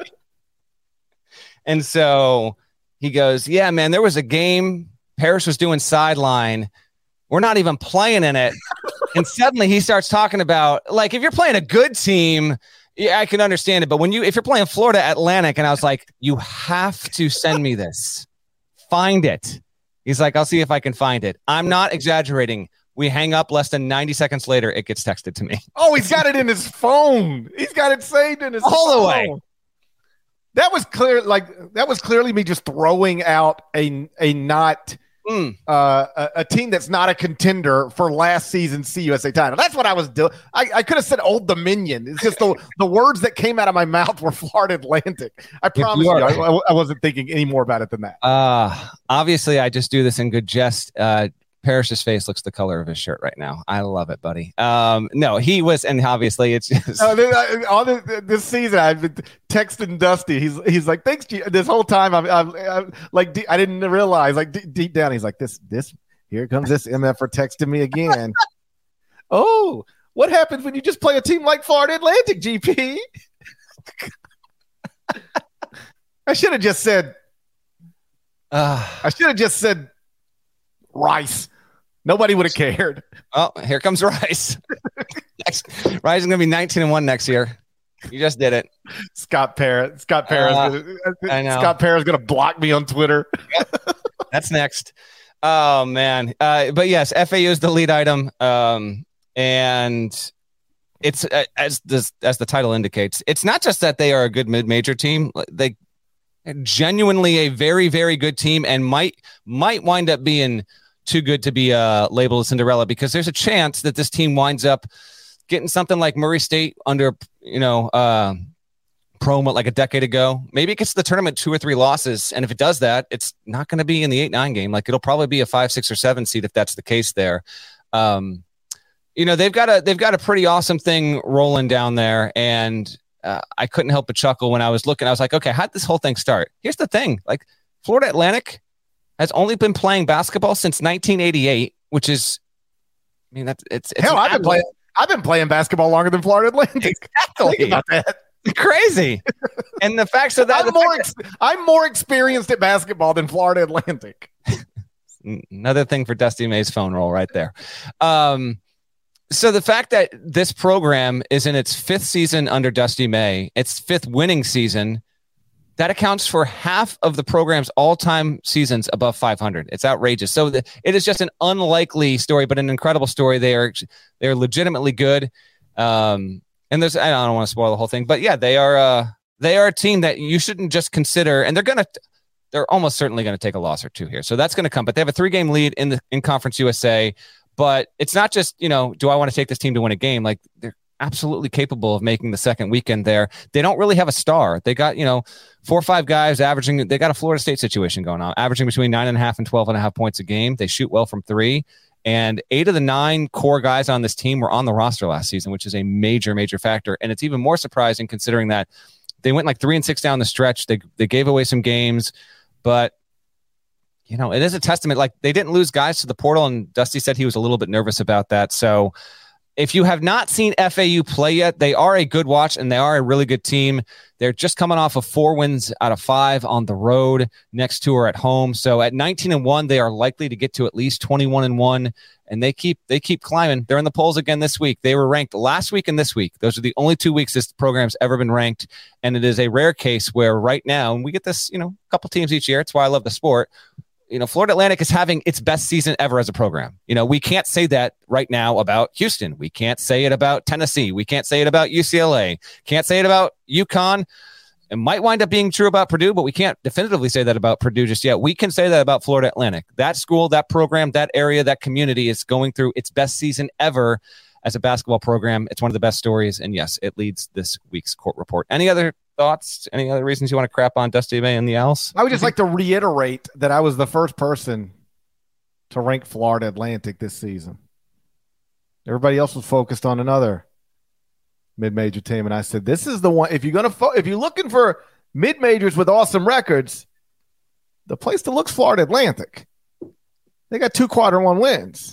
and so he goes, yeah, man, there was a game. Parrish was doing sideline. We're not even playing in it. And suddenly he starts talking about, like, if you're playing a good team, yeah, I can understand it. But when you, if you're playing Florida Atlantic, and I was like, you have to send me this. Find it. He's like, I'll see if I can find it. I'm not exaggerating. We hang up less than ninety seconds later. It gets texted to me. Oh, he's got it in his phone. He's got it saved in his all phone. the way. That was clear. Like that was clearly me just throwing out a a not mm. uh, a, a team that's not a contender for last season's C U S A title. That's what I was doing. I, I could have said Old Dominion. It's just the the words that came out of my mouth were Florida Atlantic. I promise you, you I, I wasn't thinking any more about it than that. Uh, obviously, I just do this in good jest. Uh, Parrish's face looks the color of his shirt right now. I love it, buddy. Um, no, he was, and obviously it's just no, this, all this, this season I've been texting Dusty. He's he's like, thanks, G. This whole time I'm, I'm, I'm like, I didn't realize, like d- deep down, he's like, this this here comes this M F for texting me again. Oh, what happens when you just play a team like Florida Atlantic, G P? I should have just said. Uh, I should have just said. Rice. Nobody would have cared. Oh, here comes Rice. Next, Rice is going to be nineteen and one next year. You just did it. Scott Parrott. Scott Parrott. Uh, I know. Scott Parrott is going to block me on Twitter. Yep. That's next. Oh, man. Uh, but yes, F A U is the lead item. Um, and it's uh, as this, as the title indicates, it's not just that they are a good mid-major team. They genuinely a very, very good team and might might wind up being too good to be uh, labeled a Cinderella, because there's a chance that this team winds up getting something like Murray State under, you know, uh, promo like a decade ago. Maybe it gets to the tournament two or three losses, and if it does that, it's not going to be in the eight nine game. Like it'll probably be a five, six, or seven seed if that's the case there. Um, you know, they've got a they've got a pretty awesome thing rolling down there, and uh, I couldn't help but chuckle when I was looking. I was like, okay, how did this whole thing start? Here's the thing: like Florida Atlantic has only been playing basketball since nineteen eighty-eight, which is, I mean, that's it's, it's hell. I've been playing. I've been playing basketball longer than Florida Atlantic. Exactly. Think about that. Crazy. And the fact so that I'm more ex- I'm more experienced at basketball than Florida Atlantic. Another thing for Dusty May's phone roll right there. Um, so the fact that this program is in its fifth season under Dusty May, its fifth winning season, that accounts for half of the program's all-time seasons above five hundred. It's outrageous. So the, it is just an unlikely story, but an incredible story. They are they are legitimately good. Um, and there's I don't want to spoil the whole thing, but yeah, they are uh, they are a team that you shouldn't just consider, and they're gonna they're almost certainly going to take a loss or two here. So that's going to come. But they have a three-game lead in the in Conference U S A. But it's not just, you know, do I want to take this team to win a game? Like they're absolutely capable of making the second weekend there. They don't really have a star. They got, you know, four or five guys averaging. They got a Florida State situation going on, averaging between nine and a half and twelve and a half points a game. They shoot well from three. And eight of the nine core guys on this team were on the roster last season, which is a major, major factor. And it's even more surprising considering that they went like three and six down the stretch. They they gave away some games, but you know, it is a testament. Like they didn't lose guys to the portal, and Dusty said he was a little bit nervous about that. So if you have not seen F A U play yet, they are a good watch and they are a really good team. They're just coming off of four wins out of five on the road. Next two are at home. So at nineteen and one, they are likely to get to at least twenty-one and one, and they keep they keep climbing. They're in the polls again this week. They were ranked last week and this week. Those are the only two weeks this program's ever been ranked, and it is a rare case where right now, and we get this, you know, a couple teams each year. It's why I love the sport. You know, Florida Atlantic is having its best season ever as a program. You know, we can't say that right now about Houston. We can't say it about Tennessee. We can't say it about U C L A. Can't say it about UConn. It might wind up being true about Purdue, but we can't definitively say that about Purdue just yet. We can say that about Florida Atlantic. That school, that program, that area, that community is going through its best season ever as a basketball program. It's one of the best stories. And yes, it leads this week's court report. Any other thoughts? Any other reasons you want to crap on Dusty May and the Owls? I would just like to reiterate that I was the first person to rank Florida Atlantic this season. Everybody else was focused on another mid-major team, and I said, "This is the one. If you're gonna, fo- if you're looking for mid-majors with awesome records, the place to look's Florida Atlantic. They got two quarter one wins."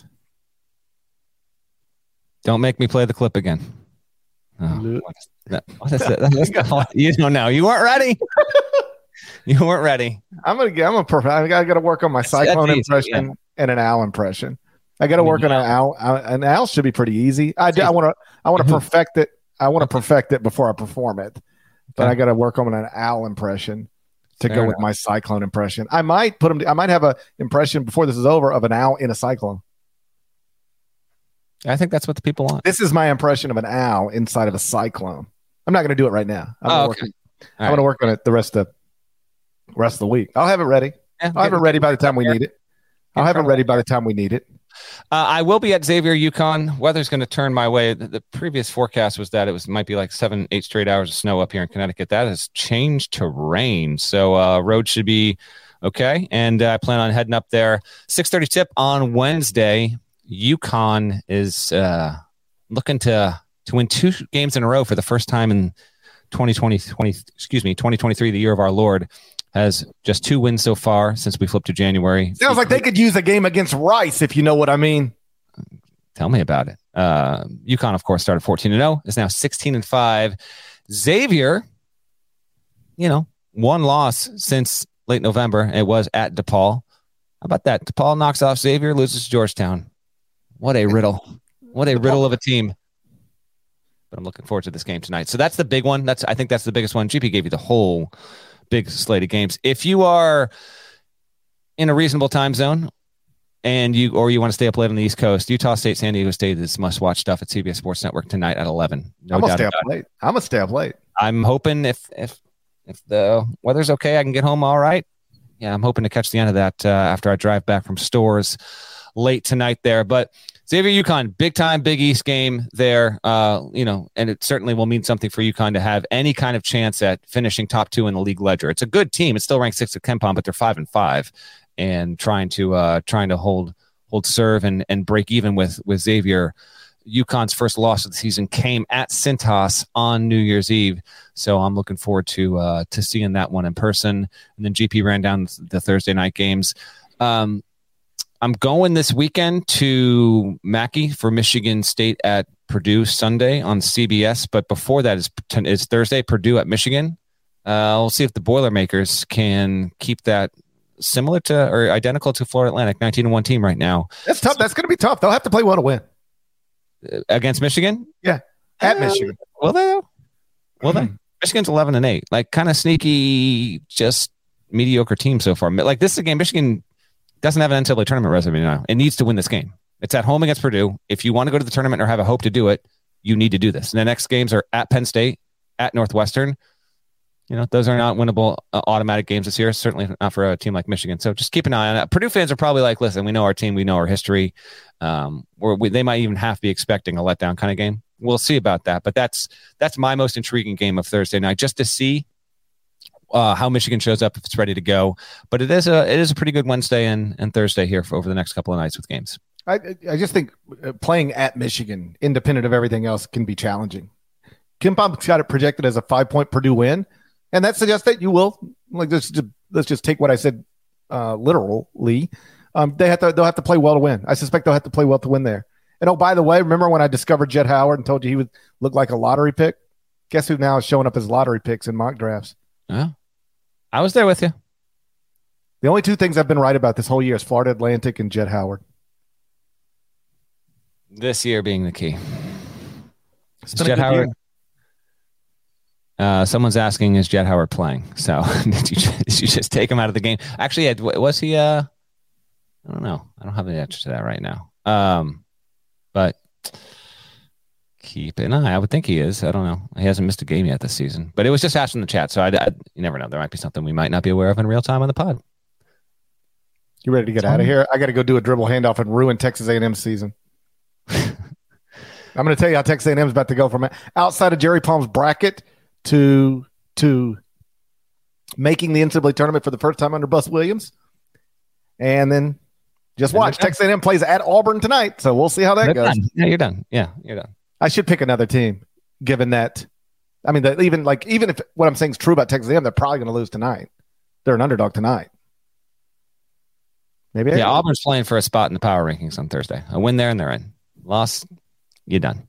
Don't make me play the clip again. Oh, what is that? What is that? That's not, you don't know. You weren't ready. You weren't ready. I'm gonna get. I'm a perfect. I got to work on my Cyclone easy, impression yeah. and an Owl impression. I got to work yeah. on an Owl. An Owl should be pretty easy. I, I want to. I want to perfect it. I want to perfect it before I perform it. But Okay. I got to work on an Owl impression to Fair go with enough. my Cyclone impression. I might put them. I might have a impression before this is over of an Owl in a Cyclone. I think that's what the people want. This is my impression of an Owl inside of a Cyclone. I'm not going to do it right now. I'm Oh, going okay. to right. work on it the rest of rest of the week. I'll have it ready. Yeah, I'll have it ready by the time we need it. I'll have it ready by the time we need it. Uh, I will be at Xavier, UConn. Weather's going to turn my way. The, the previous forecast was that it was might be like seven, eight straight hours of snow up here in Connecticut. That has changed to rain, so uh, road should be okay. And uh, I plan on heading up there. six thirty tip on Wednesday. UConn is uh, looking to to win two games in a row for the first time in twenty twenty, twenty excuse me, twenty twenty-three, the year of our Lord. Has just two wins so far since we flipped to January. Sounds like they could use a game against Rice, if you know what I mean. Tell me about it. Uh, UConn, of course, started fourteen and oh, is now sixteen and five. Xavier, you know, one loss since late November. It was at DePaul. How about that? DePaul knocks off Xavier, loses to Georgetown. What a riddle. What a riddle of a team. But I'm looking forward to this game tonight. So that's the big one. That's I think that's the biggest one. G P gave you the whole big slate of games. If you are in a reasonable time zone and you or you want to stay up late on the East Coast, Utah State, San Diego State is must-watch stuff at C B S Sports Network tonight at eleven. No I'm gonna doubt stay up about it. late. I'm gonna stay up late. I'm hoping if if if the weather's okay, I can get home all right. Yeah, I'm hoping to catch the end of that uh, after I drive back from stores late tonight there. But Xavier UConn, big time, Big East game there. Uh, you know, and it certainly will mean something for UConn to have any kind of chance at finishing top two in the league ledger. It's a good team. It's still ranked sixth at KenPom, but they're five and five, and trying to uh, trying to hold hold serve and and break even with with Xavier. UConn's first loss of the season came at Cintas on New Year's Eve, so I'm looking forward to uh, to seeing that one in person. And then G P ran down the Thursday night games. Um, I'm going this weekend to Mackey for Michigan State at Purdue Sunday on C B S. But before that is, is Thursday, Purdue at Michigan. Uh, we'll see if the Boilermakers can keep that similar to or identical to Florida Atlantic, nineteen and one team right now. That's tough. That's going to be tough. They'll have to play well to win. Against Michigan? Yeah. At uh, Michigan. Will they? Will they? Michigan's eleven and eight. Like, kind of sneaky, just mediocre team so far. Like, this is a game Michigan doesn't have an N C double A tournament resume now. It needs to win this game. It's at home against Purdue. If you want to go to the tournament or have a hope to do it, you need to do this. And the next games are at Penn State, at Northwestern. You know, those are not winnable uh, automatic games this year. Certainly not for a team like Michigan. So just keep an eye on it. Purdue fans are probably like, listen, we know our team. We know our history. Um, or we, they might even have to be expecting a letdown kind of game. We'll see about that. But that's that's my most intriguing game of Thursday night, just to see uh, how Michigan shows up if it's ready to go. But it is a it is a pretty good Wednesday and, and Thursday here for over the next couple of nights with games. I I just think playing at Michigan, independent of everything else, can be challenging. KenPom's got it projected as a five-point Purdue win. And that suggests that you will, like, let's just, let's just take what I said uh, literally. Um, they have to, they'll have to play well to win. I suspect they'll have to play well to win there. And oh, by the way, remember when I discovered Jett Howard and told you he would look like a lottery pick? Guess who now is showing up as lottery picks in mock drafts? Yeah, I was there with you. The only two things I've been right about this whole year is Florida Atlantic and Jett Howard. This year being the key. Jett Howard. Year. Uh, someone's asking, is Jett Howard playing? So did you, did you just take him out of the game? Actually, was he? Uh, I don't know. I don't have the answer to that right now. Um, but keep an eye. I would think he is. I don't know. He hasn't missed a game yet this season. But it was just asked in the chat, so I, I, you never know. There might be something we might not be aware of in real time on the pod. You ready to get out of here? I got to go do a dribble handoff and ruin Texas A and M season. I'm going to tell you how Texas A and M is about to go from outside of Jerry Palm's bracket to to making the N C double A tournament for the first time under Buzz Williams. And then just watch. Texas A and M plays at Auburn tonight, so we'll see how that They're goes. Done. Yeah, you're done. Yeah, you're done. I should pick another team, given that, I mean, that even like even if what I'm saying is true about Texas A and M, they're probably going to lose tonight. They're an underdog tonight. Maybe. Yeah, Auburn's playing for a spot in the power rankings on Thursday. A win there and they're in. Loss, you're done.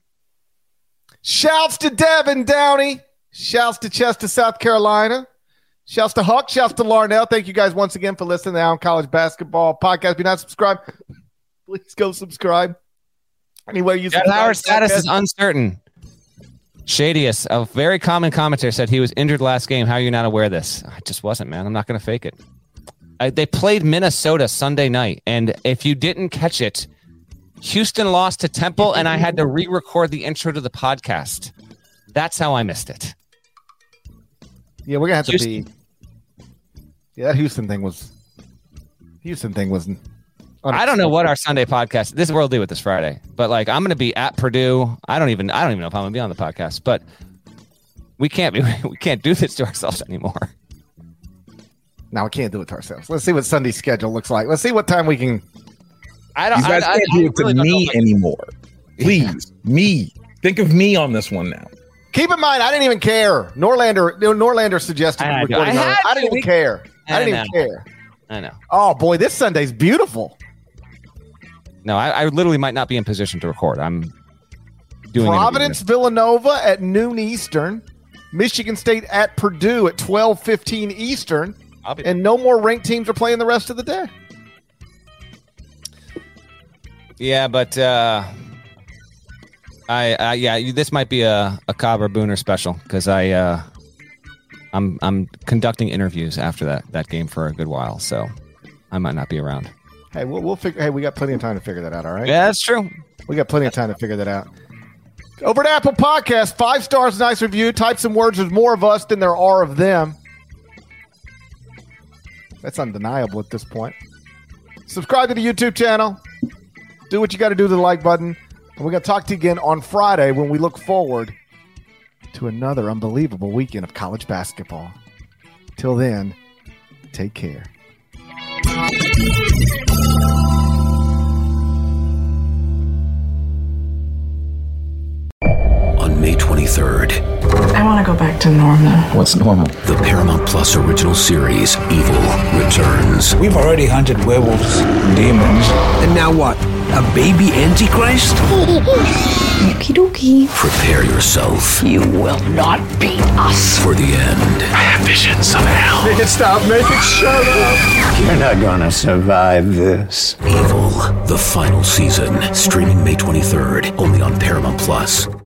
Shouts to Devin Downey. Shouts to Chester, South Carolina. Shouts to Huck. Shouts to Larnell. Thank you guys once again for listening to the Allen College Basketball Podcast. If you're not subscribed, please go subscribe. Anyway, you Jett Howard's status is uncertain. Shadius, a very common commentator, said he was injured last game. How are you not aware of this? I just wasn't, man. I'm not going to fake it. I, they played Minnesota Sunday night, and if you didn't catch it, Houston lost to Temple, and I had to re-record the intro to the podcast. That's how I missed it. Yeah, we're gonna have Houston. to be. Yeah, that Houston thing was. Houston thing was. I don't know what our Sunday podcast. This is what we'll do with this Friday, but like I'm gonna be at Purdue. I don't even. I don't even know if I'm gonna be on the podcast, but we can't be. We can't do this to ourselves anymore. No, we can't do it to ourselves. Let's see what Sunday's schedule looks like. Let's see what time we can. I don't. You guys I, can't I, do I it to really me like anymore. Please, me. Think of me on this one now. Keep in mind, I didn't even care. Norlander, Norlander suggested I, recording. I, I, I didn't even care. I, I didn't know. even care. I know. Oh boy, this Sunday's beautiful. No, I, I literally might not be in position to record. I'm doing Providence, Villanova at noon Eastern. Michigan State at Purdue at twelve fifteen Eastern. And no more ranked teams are playing the rest of the day. Yeah, but uh, I, I yeah, this might be a a Cobb Booner special because I uh, I'm I'm conducting interviews after that that game for a good while, so I might not be around. Hey, we'll we'll figure. Hey, we got plenty of time to figure that out. All right. Yeah, that's true. We got plenty of time to figure that out. Over at Apple Podcast, five stars, nice review. Type some words. There's more of us than there are of them. That's undeniable at this point. Subscribe to the YouTube channel. Do what you got to do to the like button. And we're going to talk to you again on Friday when we look forward to another unbelievable weekend of college basketball. Till then, take care. On May twenty-third, I want to go back to normal. What's normal? The Paramount Plus original series, Evil, returns. We've already hunted werewolves, demons. And now what? A baby Antichrist? Okie dokie. Prepare yourself. You will not beat us. For the end. I have visions of hell. Make it stop. Make it shut up. You're not gonna survive this. Evil, the final season. Streaming May twenty-third, only on Paramount Plus.